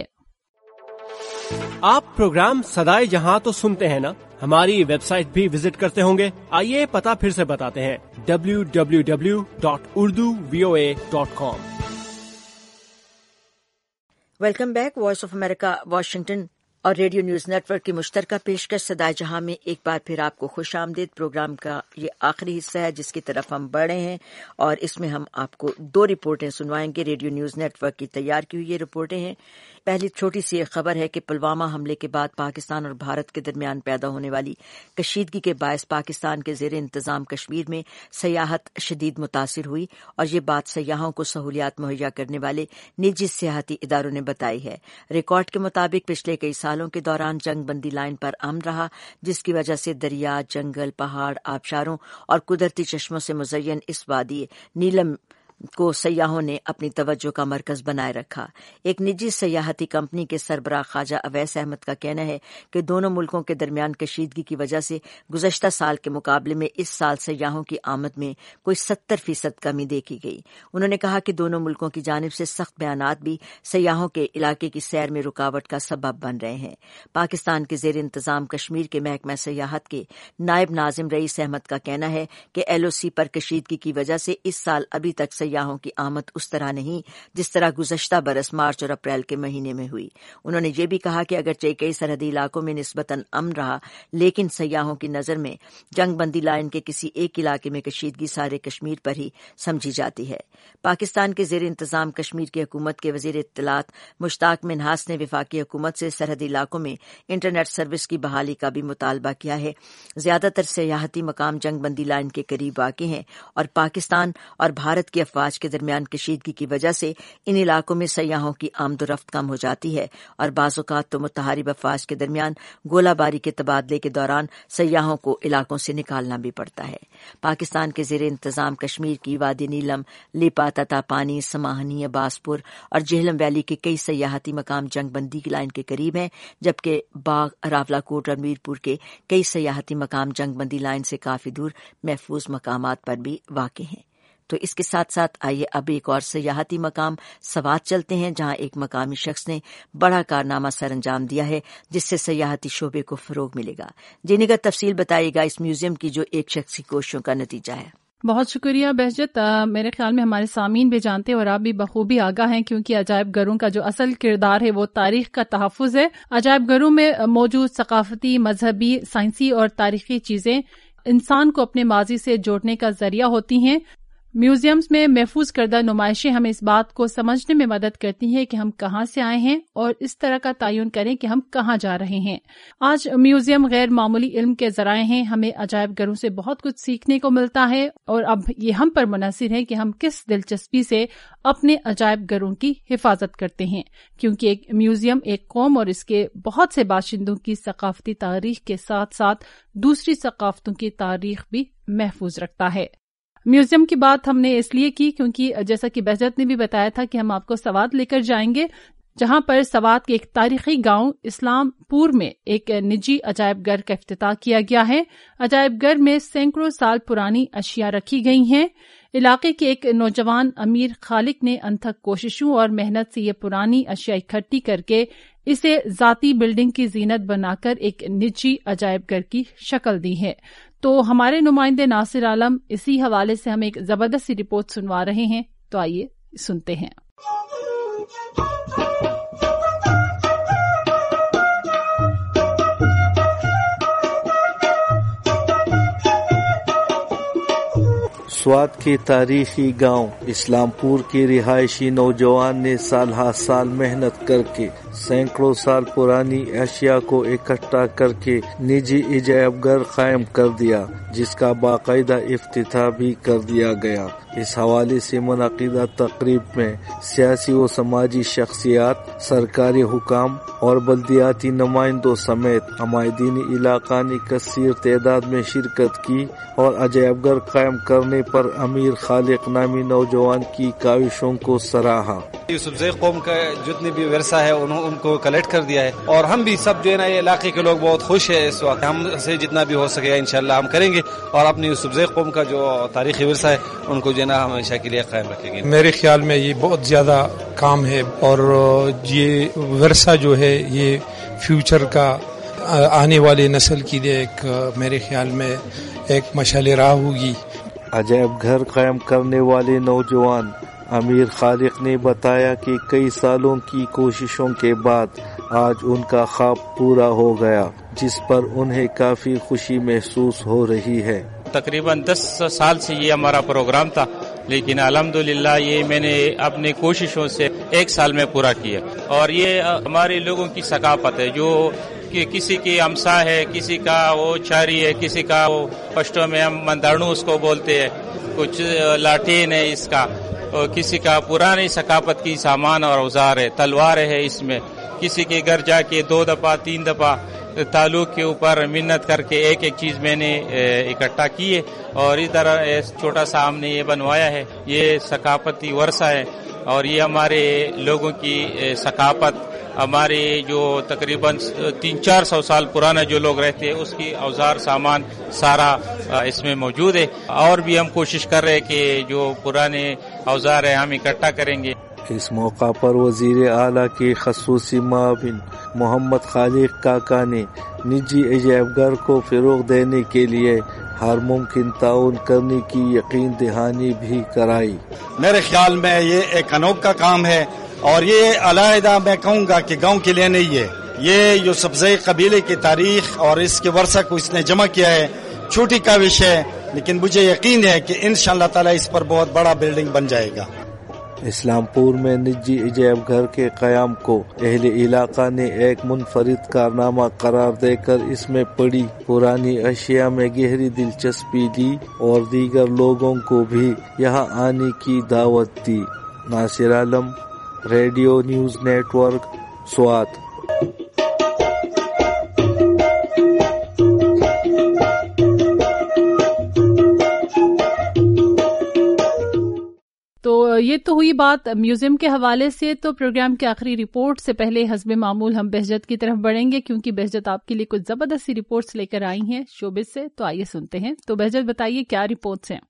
آپ پروگرام صدائے جہاں تو سنتے ہیں نا، ہماری ویب سائٹ بھی وزٹ کرتے ہوں گے، آئیے پتہ پھر سے بتاتے ہیں، W W W dot Urdu V O A dot com. Welcome back. Voice of America Washington اور ریڈیو نیوز نیٹ ورک کی مشترکہ پیشکش صدائے جہاں میں ایک بار پھر آپ کو خوش آمدید۔ پروگرام کا یہ آخری حصہ ہے جس کی طرف ہم بڑھ رہے ہیں، اور اس میں ہم آپ کو دو رپورٹیں سنوائیں گے۔ ریڈیو نیوز نیٹ ورک کی تیار کی ہوئی یہ رپورٹیں ہیں۔ پہلی چھوٹی سی ایک خبر ہے کہ پلوامہ حملے کے بعد پاکستان اور بھارت کے درمیان پیدا ہونے والی کشیدگی کے باعث پاکستان کے زیر انتظام کشمیر میں سیاحت شدید متاثر ہوئی، اور یہ بات سیاحوں کو سہولیات مہیا کرنے والے نجی سیاحتی اداروں نے بتائی ہے۔ ریکارڈ کے مطابق پچھلے کئی سالوں کے دوران جنگ بندی لائن پر امن رہا، جس کی وجہ سے دریا، جنگل، پہاڑ، آبشاروں اور قدرتی چشموں سے مزین اس وادی نیلم کو سیاحوں نے اپنی توجہ کا مرکز بنائے رکھا۔ ایک نجی سیاحتی کمپنی کے سربراہ خواجہ اویس احمد کا کہنا ہے کہ دونوں ملکوں کے درمیان کشیدگی کی وجہ سے گزشتہ سال کے مقابلے میں اس سال سیاحوں کی آمد میں کوئی ستر فیصد کمی دیکھی گئی۔ انہوں نے کہا کہ دونوں ملکوں کی جانب سے سخت بیانات بھی سیاحوں کے علاقے کی سیر میں رکاوٹ کا سبب بن رہے ہیں۔ پاکستان کے زیر انتظام کشمیر کے محکمہ سیاحت کے نائب ناظم رئیس احمد کا کہنا ہے کہ ایل او سی پر کشیدگی کی وجہ سے اس سال ابھی تک سیاحوں کی آمد اس طرح نہیں جس طرح گزشتہ برس مارچ اور اپریل کے مہینے میں ہوئی۔ انہوں نے یہ بھی کہا کہ اگرچہ کئی سرحدی علاقوں میں نسبتاً امن رہا، لیکن سیاحوں کی نظر میں جنگ بندی لائن کے کسی ایک علاقے میں کشیدگی سارے کشمیر پر ہی سمجھی جاتی ہے۔ پاکستان کے زیر انتظام کشمیر کی حکومت کے وزیر اطلاعات مشتاق منہاس نے وفاقی حکومت سے سرحدی علاقوں میں انٹرنیٹ سروس کی بحالی کا بھی مطالبہ کیا ہے۔ زیادہ تر سیاحتی مقام جنگ بندی لائن کے قریب واقع ہیں، اور پاکستان اور بھارت کی افواج کے درمیان کشیدگی کی وجہ سے ان علاقوں میں سیاحوں کی آمد و رفت کم ہو جاتی ہے، اور بعض اوقات تو متحارب افواج کے درمیان گولہ باری کے تبادلے کے دوران سیاحوں کو علاقوں سے نکالنا بھی پڑتا ہے۔ پاکستان کے زیر انتظام کشمیر کی وادی نیلم، لیپا، تتا پانی، سماہنی، عباس پور اور جہلم ویلی کے کئی سیاحتی مقام جنگ بندی کی لائن کے قریب ہیں، جبکہ باغ، راولا کوٹ اور میر پور کے کئی سیاحتی مقام جنگ بندی لائن سے کافی دور محفوظ مقامات پر بھی واقع ہیں۔ تو اس کے ساتھ ساتھ آئیے اب ایک اور سیاحتی مقام سوات چلتے ہیں، جہاں ایک مقامی شخص نے بڑا کارنامہ سر انجام دیا ہے جس سے سیاحتی شعبے کو فروغ ملے گا۔ جینی کا تفصیل بتائے گا اس میوزیم کی جو ایک شخصی کوششوں کا نتیجہ ہے۔ بہت شکریہ بہجت۔ میرے خیال میں ہمارے سامعین بھی جانتے اور آپ بھی بخوبی آگاہ ہیں، کیونکہ عجائب گھروں کا جو اصل کردار ہے وہ تاریخ کا تحفظ ہے۔ عجائب گھروں میں موجود ثقافتی، مذہبی، سائنسی اور تاریخی چیزیں انسان کو اپنے ماضی سے جوڑنے کا ذریعہ ہوتی ہیں۔ میوزیمز میں محفوظ کردہ نمائشیں ہمیں اس بات کو سمجھنے میں مدد کرتی ہیں کہ ہم کہاں سے آئے ہیں اور اس طرح کا تعین کریں کہ ہم کہاں جا رہے ہیں۔ آج میوزیم غیر معمولی علم کے ذرائع ہیں، ہمیں عجائب گھروں سے بہت کچھ سیکھنے کو ملتا ہے، اور اب یہ ہم پر منحصر ہے کہ ہم کس دلچسپی سے اپنے عجائب گھروں کی حفاظت کرتے ہیں، کیونکہ ایک میوزیم ایک قوم اور اس کے بہت سے باشندوں کی ثقافتی تاریخ کے ساتھ ساتھ دوسری ثقافتوں کی تاریخ بھی محفوظ رکھتا ہے۔ میوزیم کی بات ہم نے اس لیے کی کیونکہ جیسا کہ بہجت نے بھی بتایا تھا کہ ہم آپ کو سوات لے کر جائیں گے، جہاں پر سوات کے ایک تاریخی گاؤں اسلام پور میں ایک نجی عجائب گھر کا افتتاح کیا گیا ہے۔ عجائب گھر میں سینکڑوں سال پرانی اشیاء رکھی گئی ہیں۔ علاقے کے ایک نوجوان امیر خالق نے انتھک کوششوں اور محنت سے یہ پرانی اشیاء اکٹھی کر کے اسے ذاتی بلڈنگ کی زینت بنا کر ایک نجی عجائب گھر کی شکل دی ہے۔ تو ہمارے نمائندے ناصر عالم اسی حوالے سے ہمیں ایک زبردست رپورٹ سنوا رہے ہیں، تو آئیے سنتے ہیں۔ سوات کے تاریخی گاؤں اسلام پور کے رہائشی نوجوان نے سال ہر سال محنت کر کے सैकड़ों साल पुरानी एशिया को इकट्ठा करके निजी अजायबघर कायम कर दिया, जिसका बाकायदा इफ्तिताह भी कर दिया गया। इस हवाले से मुनक़िदा तक़रीब में सियासी व समाजी शख्सियात, सरकारी हुकाम और बल्दियाती नुमाइंदों समेत हमायदीन इलाका ने कसीर तादाद में शिरकत की और अजायबघर कायम करने पर अमीर खालिक नामी नौजवान की काविशों को सराहा। यूसुफजई कौम का जितनी भी विरसा है उन, उनको कलेक्ट कर दिया है और हम भी सब जो है ना ये इलाके के लोग बहुत खुश है इस वक्त। हमसे जितना भी हो सकेगा इंशाल्लाह हम करेंगे और अपनी यूसुफजई कौम का जो तारीखी विरसा है उनको जो है ना हमेशा के लिए कायम रखेंगे। मेरे ख्याल में ये बहुत ज्यादा काम है और ये विरसा जो है ये फ्यूचर का आने वाली नस्ल के लिए एक मेरे ख्याल में एक मशाल राह होगी। अजायब घर कायम करने वाले नौजवान अमीर खालिक ने बताया कि कई सालों की कोशिशों के बाद आज उनका ख्वाब पूरा हो गया, जिस पर उन्हें काफी खुशी महसूस हो रही है। तकरीबन दस साल से ये हमारा प्रोग्राम था, लेकिन अल्हम्दुलिल्लाह ये मैंने अपनी कोशिशों से एक साल में पूरा किया। और ये हमारे लोगों की सकाफत है जो कि किसी की अमसा है, किसी का वो चारी है, किसी का वो पश्तो में हम मंदाणु उसको बोलते हैं, कुछ लाठीन है इसका, और किसी का पुरानी सकाफत की सामान और औजार है, तलवार है इसमें। किसी के घर जाके दो दफा तीन दफा तालुक के ऊपर मिन्नत करके एक एक चीज मैंने इकट्ठा की है और इधर छोटा सा हमने ये बनवाया है। ये सकाफती वर्षा है और ये हमारे लोगों की सकाफत, हमारे जो तकरीबन तीन चार सौ साल पुराना जो लोग रहते हैं उसकी औजार सामान सारा इसमें मौजूद है। और भी हम कोशिश कर रहे हैं कि जो पुराने औजार है हम इकट्ठा करेंगे। इस मौका पर वजीर आला के खसूसी माविन मोहम्मद खालिक काका ने निजी अजायबघर को फिरोग देने के लिए हर मुमकिन ताउन करने की यकीन दहानी भी कराई। मेरे ख्याल में ये एक अनोखा काम है और ये अलहदा मैं कहूँगा कि गांव के लिए नहीं है, ये यूसुफजई कबीले की तारीख और इसके वर्षा को इसने जमा किया है। छोटी का विषय, लेकिन मुझे यकीन है कि इंशाअल्लाह ताला इस पर बहुत बड़ा बिल्डिंग बन जाएगा। इस्लामपुर में निजी अजायबघर के क़याम को अहले इलाका ने एक मुनफरिद कारनामा करार देकर इसमें पड़ी पुरानी अशिया में गहरी दिलचस्पी ली और दीगर लोगों को भी यहाँ आने की दावत दी। Nasir Alam, radio news network, Swat. तो ये तो हुई बात म्यूजियम के हवाले से। तो प्रोग्राम की आखिरी रिपोर्ट से पहले हस्बे मामूल हम बहजत की तरफ बढ़ेंगे, क्योंकि बहजत आपके लिए कुछ जबरदस्ती रिपोर्ट्स लेकर आई हैं शोबिस से। तो आइए सुनते हैं। तो बहजत बताइए क्या रिपोर्ट्स हैं।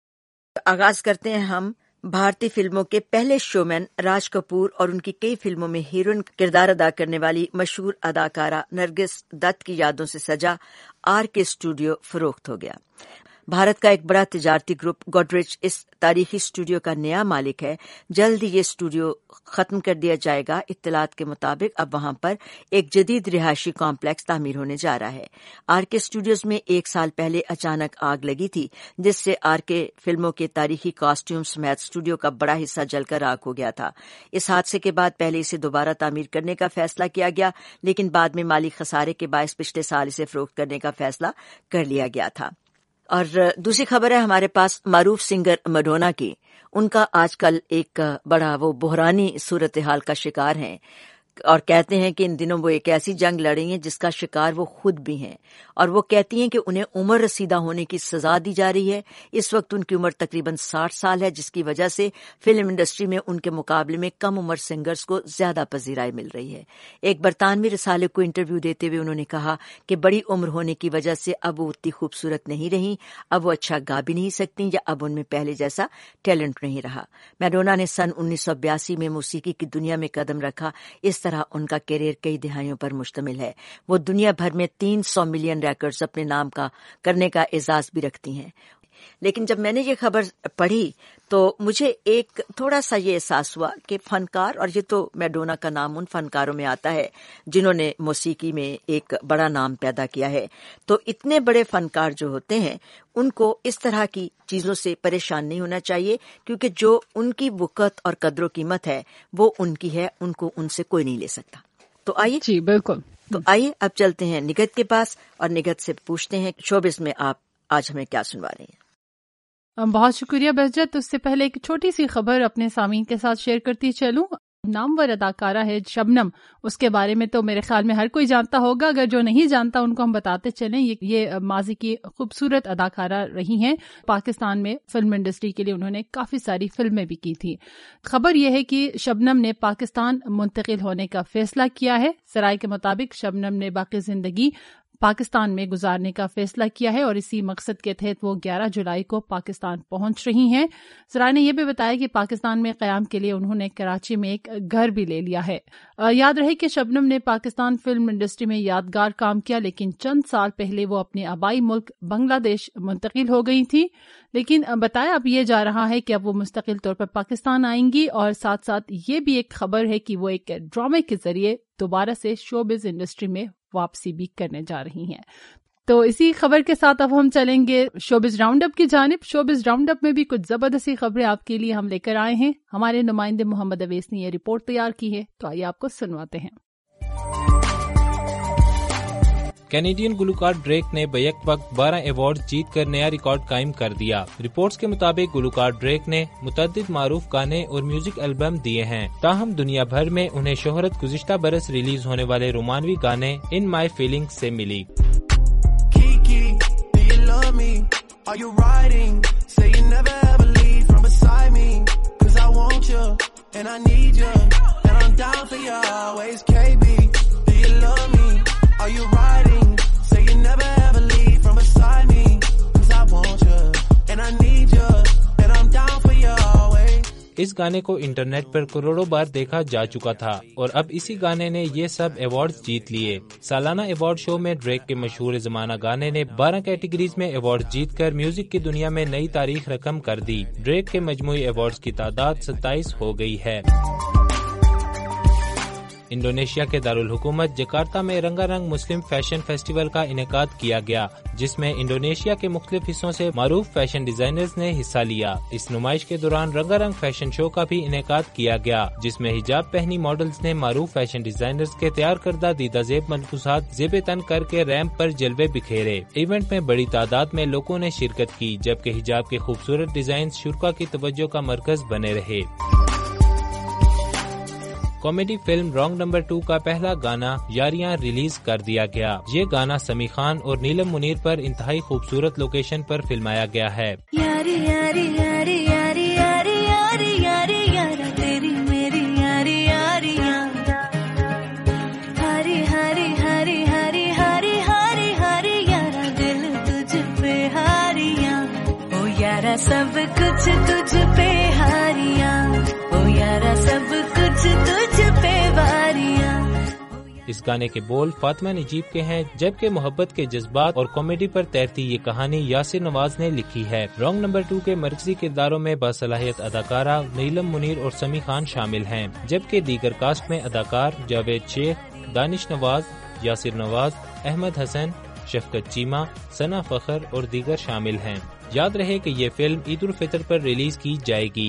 आगाज करते हैं हम भारतीय फिल्मों के पहले शोमैन राज कपूर और उनकी कई फिल्मों में हीरोइन किरदार अदा करने वाली मशहूर अदाकारा नरगिस दत्त की यादों से सजा आर के स्टूडियो फरोख्त हो गया। भारत का एक बड़ा तिजारती ग्रुप गोदरेज इस तारीखी स्टूडियो का नया मालिक है। जल्द ही ये स्टूडियो खत्म कर दिया जाएगा। इत्तलात के मुताबिक अब वहां पर एक जदीद रिहायशी कॉम्प्लेक्स तामीर होने जा रहा है। आर के स्टूडियोज में एक साल पहले अचानक आग लगी थी, जिससे आर के फिल्मों के तारीखी कॉस्ट्यूम समेत स्टूडियो का बड़ा हिस्सा जलकर राख हो गया था। इस हादसे के बाद पहले इसे दोबारा तामीर करने का फैसला किया गया, लेकिन बाद में माली खसारे के बायस पिछले साल इसे फरोख्त करने का फैसला कर लिया गया था। और दूसरी खबर है हमारे पास मारूफ सिंगर मैडोना की। उनका आजकल एक बड़ा वो बुहरानी सूरत हाल का शिकार हैं और कहते हैं कि इन दिनों वो एक ऐसी जंग लड़ी हैं जिसका शिकार वो खुद भी हैं। और वो कहती हैं कि उन्हें उम्र रसीदा होने की सजा दी जा रही है। इस वक्त उनकी उम्र तकरीबन साठ साल है, जिसकी वजह से फिल्म इंडस्ट्री में उनके मुकाबले में कम उम्र सिंगर्स को ज्यादा पजीराई मिल रही है। एक बरतानवी रिसाले को इंटरव्यू देते हुए उन्होंने कहा कि बड़ी उम्र होने की वजह से अब वो उतनी खूबसूरत नहीं रही, अब वो अच्छा गा भी नहीं सकती या अब उनमें पहले जैसा टैलेंट नहीं रहा। मैडोना ने सन उन्नीस सौ बयासी में मौसीकी की दुनिया में कदम रखा। इस तरह उनका करियर कई दहाइयों पर मुश्तमिल है। वो दुनिया भर में तीन सौ मिलियन रिकॉर्ड्स अपने नाम का करने का एजाज भी रखती हैं। लेकिन जब मैंने ये खबर पढ़ी तो मुझे एक थोड़ा सा ये एहसास हुआ कि फनकार, और ये तो मैडोना का नाम उन फनकारों में आता है जिन्होंने मौसीकी में एक बड़ा नाम पैदा किया है, तो इतने बड़े फनकार जो होते हैं उनको इस तरह की चीजों से परेशान नहीं होना चाहिए, क्योंकि जो उनकी वक़्त और कदर कीमत है वो उनकी है, उनको उनसे कोई नहीं ले सकता। تو آئیے جی بالکل تو آئیے اب چلتے ہیں نگہت کے پاس اور نگہت سے پوچھتے ہیں شوبز میں آپ آج ہمیں کیا سنوا رہی ہیں. بہت شکریہ بہجت. اس سے پہلے ایک چھوٹی سی خبر اپنے سامعین کے ساتھ شیئر کرتی چلوں. نامور اداکارہ ہے شبنم, اس کے بارے میں تو میرے خیال میں ہر کوئی جانتا ہوگا, اگر جو نہیں جانتا ان کو ہم بتاتے چلیں. یہ ماضی کی خوبصورت اداکارہ رہی ہیں. پاکستان میں فلم انڈسٹری کے لیے انہوں نے کافی ساری فلمیں بھی کی تھی. خبر یہ ہے کہ شبنم نے پاکستان منتقل ہونے کا فیصلہ کیا ہے. ذرائع کے مطابق شبنم نے باقی زندگی پاکستان میں گزارنے کا فیصلہ کیا ہے اور اسی مقصد کے تحت وہ گیارہ جولائی کو پاکستان پہنچ رہی ہیں. ذرائع نے یہ بھی بتایا کہ پاکستان میں قیام کے لیے انہوں نے کراچی میں ایک گھر بھی لے لیا ہے. یاد رہے کہ شبنم نے پاکستان فلم انڈسٹری میں یادگار کام کیا, لیکن چند سال پہلے وہ اپنے آبائی ملک بنگلہ دیش منتقل ہو گئی تھی. لیکن بتایا اب یہ جا رہا ہے کہ اب وہ مستقل طور پر پاکستان آئیں گی, اور ساتھ ساتھ یہ بھی ایک خبر ہے کہ وہ ایک ڈرامے کے ذریعے دوبارہ سے شوبز انڈسٹری میں واپسی بھی کرنے جا رہی ہیں. تو اسی خبر کے ساتھ اب ہم چلیں گے شوبز راؤنڈ اپ کی جانب. شوبز راؤنڈ اپ میں بھی کچھ زبردستی خبریں آپ کے لیے ہم لے کر آئے ہیں. ہمارے نمائندے محمد اویس نے یہ رپورٹ تیار کی ہے, تو آئیے آپ کو سنواتے ہیں. کینیڈین گلوکار ڈریک نے بیک وقت بارہ ایوارڈ جیت کر نیا ریکارڈ قائم کر دیا. رپورٹس کے مطابق گلوکار ڈریک نے متعدد معروف گانے اور میوزک البم دیے ہیں, تاہم دنیا بھر میں انہیں شہرت گزشتہ برس ریلیز ہونے والے رومانوی گانے ان مائی فیلنگ سے ملی. Are you riding? Say you never ever leave from beside me. Cause I want you, and I need you, and I'm down for you always. اس گانے کو انٹرنیٹ پر کروڑوں بار دیکھا جا چکا تھا اور اب اسی گانے نے یہ سب ایوارڈز جیت لیے. سالانہ ایوارڈ شو میں ڈریک کے مشہور زمانہ گانے نے بارہ کیٹیگریز میں ایوارڈ جیت کر میوزک کی دنیا میں نئی تاریخ رقم کر دی. ڈریک کے مجموعی ایوارڈز کی تعداد ستائیس ہو گئی ہے. انڈونیشیا کے دارالحکومت جکارتا میں رنگا رنگ مسلم فیشن فیسٹیول کا انعقاد کیا گیا, جس میں انڈونیشیا کے مختلف حصوں سے معروف فیشن ڈیزائنرز نے حصہ لیا. اس نمائش کے دوران رنگا رنگ فیشن شو کا بھی انعقاد کیا گیا, جس میں حجاب پہنی ماڈلز نے معروف فیشن ڈیزائنرز کے تیار کردہ دیدہ زیب ملبوسات زیب تن کر کے ریمپ پر جلوے بکھیرے. ایونٹ میں بڑی تعداد میں لوگوں نے شرکت کی, جبکہ حجاب کے خوبصورت ڈیزائنز شرکاء کی توجہ کا مرکز بنے رہے. Comedy film wrong number two کا پہلا گانا یاریاں ریلیز کر دیا گیا. یہ گانا سمی خان اور نیلم منیر پر انتہائی خوبصورت لوکیشن پر فلمایا گیا ہے. یاری یاری یاری یاری یاری یاری یاری یارا تیری میری یاری یاریاں, ہری ہری ہری ہری ہری ہری ہری یارا دل تجھ پہ ہاریاں, او یارا سب کچھ تجھ پہ ہاریاں, او یارا سب کچھ تجھ پہ واریاں. اس گانے کے بول فاطمہ نجیب کے ہیں, جبکہ محبت کے جذبات اور کامیڈی پر تیرتی یہ کہانی یاسر نواز نے لکھی ہے. رانگ نمبر ٹو کے مرکزی کرداروں میں باصلاحیت اداکارہ نیلم منیر اور سمی خان شامل ہیں, جبکہ دیگر کاسٹ میں اداکار جاوید شیخ, دانش نواز, یاسر نواز, احمد حسن, شفقت چیمہ, ثنا فخر اور دیگر شامل ہیں. یاد رہے کہ یہ فلم عید الفطر پر ریلیز کی جائے گی.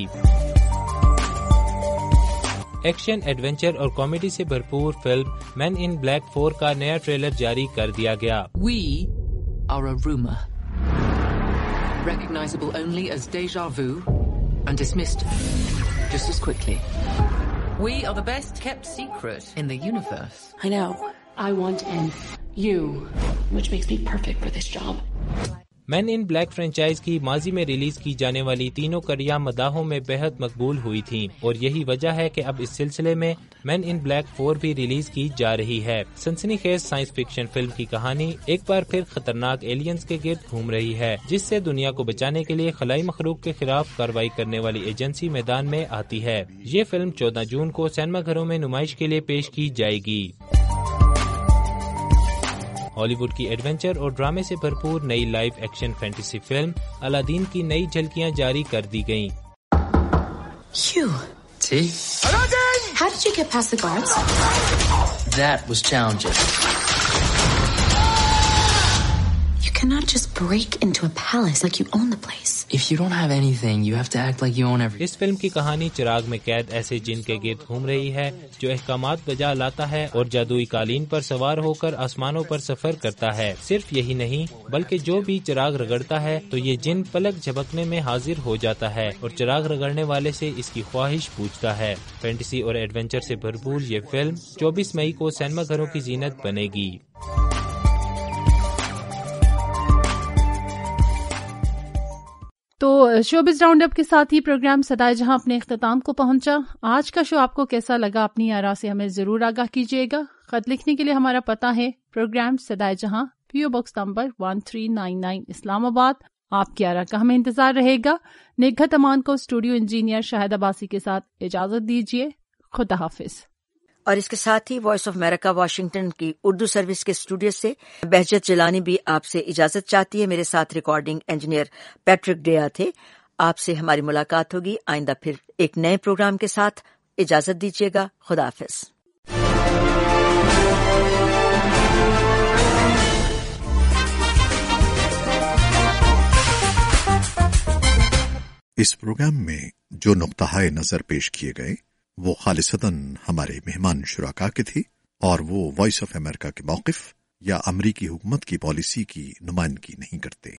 ایکشن, ایڈونچر اور کامیڈی سے بھرپور film Men in Black four کا نیا ٹریلر جاری کر دیا گیا. We are a rumor, recognizable only as deja vu and dismissed just as quickly. We are the best kept secret in the universe. I know. I want an you, which makes me perfect for this job. Men in Black franchise کی ماضی میں release کی جانے والی تینوں کڑیاں مداحوں میں بہت مقبول ہوئی تھیں, اور یہی وجہ ہے کہ اب اس سلسلے میں مین ان بلیک فور بھی ریلیز کی جا رہی ہے. سنسنی خیز سائنس فکشن فلم کی کہانی ایک بار پھر خطرناک ایلینز کے گرد گھوم رہی ہے, جس سے دنیا کو بچانے کے لیے خلائی مخلوق کے خلاف کارروائی کرنے والی ایجنسی میدان میں آتی ہے. یہ فلم چودہ جون کو سینما گھروں میں نمائش کے لیے پیش کی جائے گی. ہالی ووڈ کی ایڈونچر اور ڈرامے سے بھرپور نئی live action fantasy film Aladdin کی نئی جھلکیاں جاری کر دی گئیں. You. T. Aladdin! How did you get past the guards? That was challenging. You cannot just break into a palace like you own the place. If you don't have anything, you have to act like you own everything. اس film کی کہانی چراغ میں قید ایسے جن کے گرد گھوم رہی ہے جو احکامات بجا لاتا ہے اور جادوئی قالین پر سوار ہو کر آسمانوں پر سفر کرتا ہے. صرف یہی نہیں بلکہ جو بھی چراغ رگڑتا ہے تو یہ جن پلک جھپکنے میں حاضر ہو جاتا ہے اور چراغ رگڑنے والے سے اس کی خواہش پوچھتا ہے. فینٹیسی اور ایڈونچر سے بھرپور یہ فلم چوبیس مئی کو سینما گھروں کی زینت بنے گی. تو شوبز راؤنڈ اپ کے ساتھ ہی پروگرام صدائے جہاں اپنے اختتام کو پہنچا. آج کا شو آپ کو کیسا لگا اپنی آراء سے ہمیں ضرور آگاہ کیجیے گا. خط لکھنے کے لیے ہمارا پتہ ہے پروگرام صدائے جہاں، P O box number one three nine nine Islamabad. آپ کی آراء کا ہمیں انتظار رہے گا. نگہت امان کو اسٹوڈیو انجینئر شاہد عباسی کے ساتھ اجازت دیجیے. خدا حافظ. اور اس کے ساتھ ہی وائس آف امریکہ واشنگٹن کی اردو سروس کے اسٹوڈیو سے بہجت جیلانی بھی آپ سے اجازت چاہتی ہے. میرے ساتھ ریکارڈنگ انجینئر پیٹرک ڈیا تھے. آپ سے ہماری ملاقات ہوگی آئندہ پھر ایک نئے پروگرام کے ساتھ. اجازت دیجیے گا. خدا حافظ. اس پروگرام میں جو نقطہ نظر پیش کیے گئے وہ خالصتاً ہمارے مہمان شرکاء کے تھے اور وہ وائس آف امریکہ کے موقف یا امریکی حکومت کی پالیسی کی نمائندگی نہیں کرتے.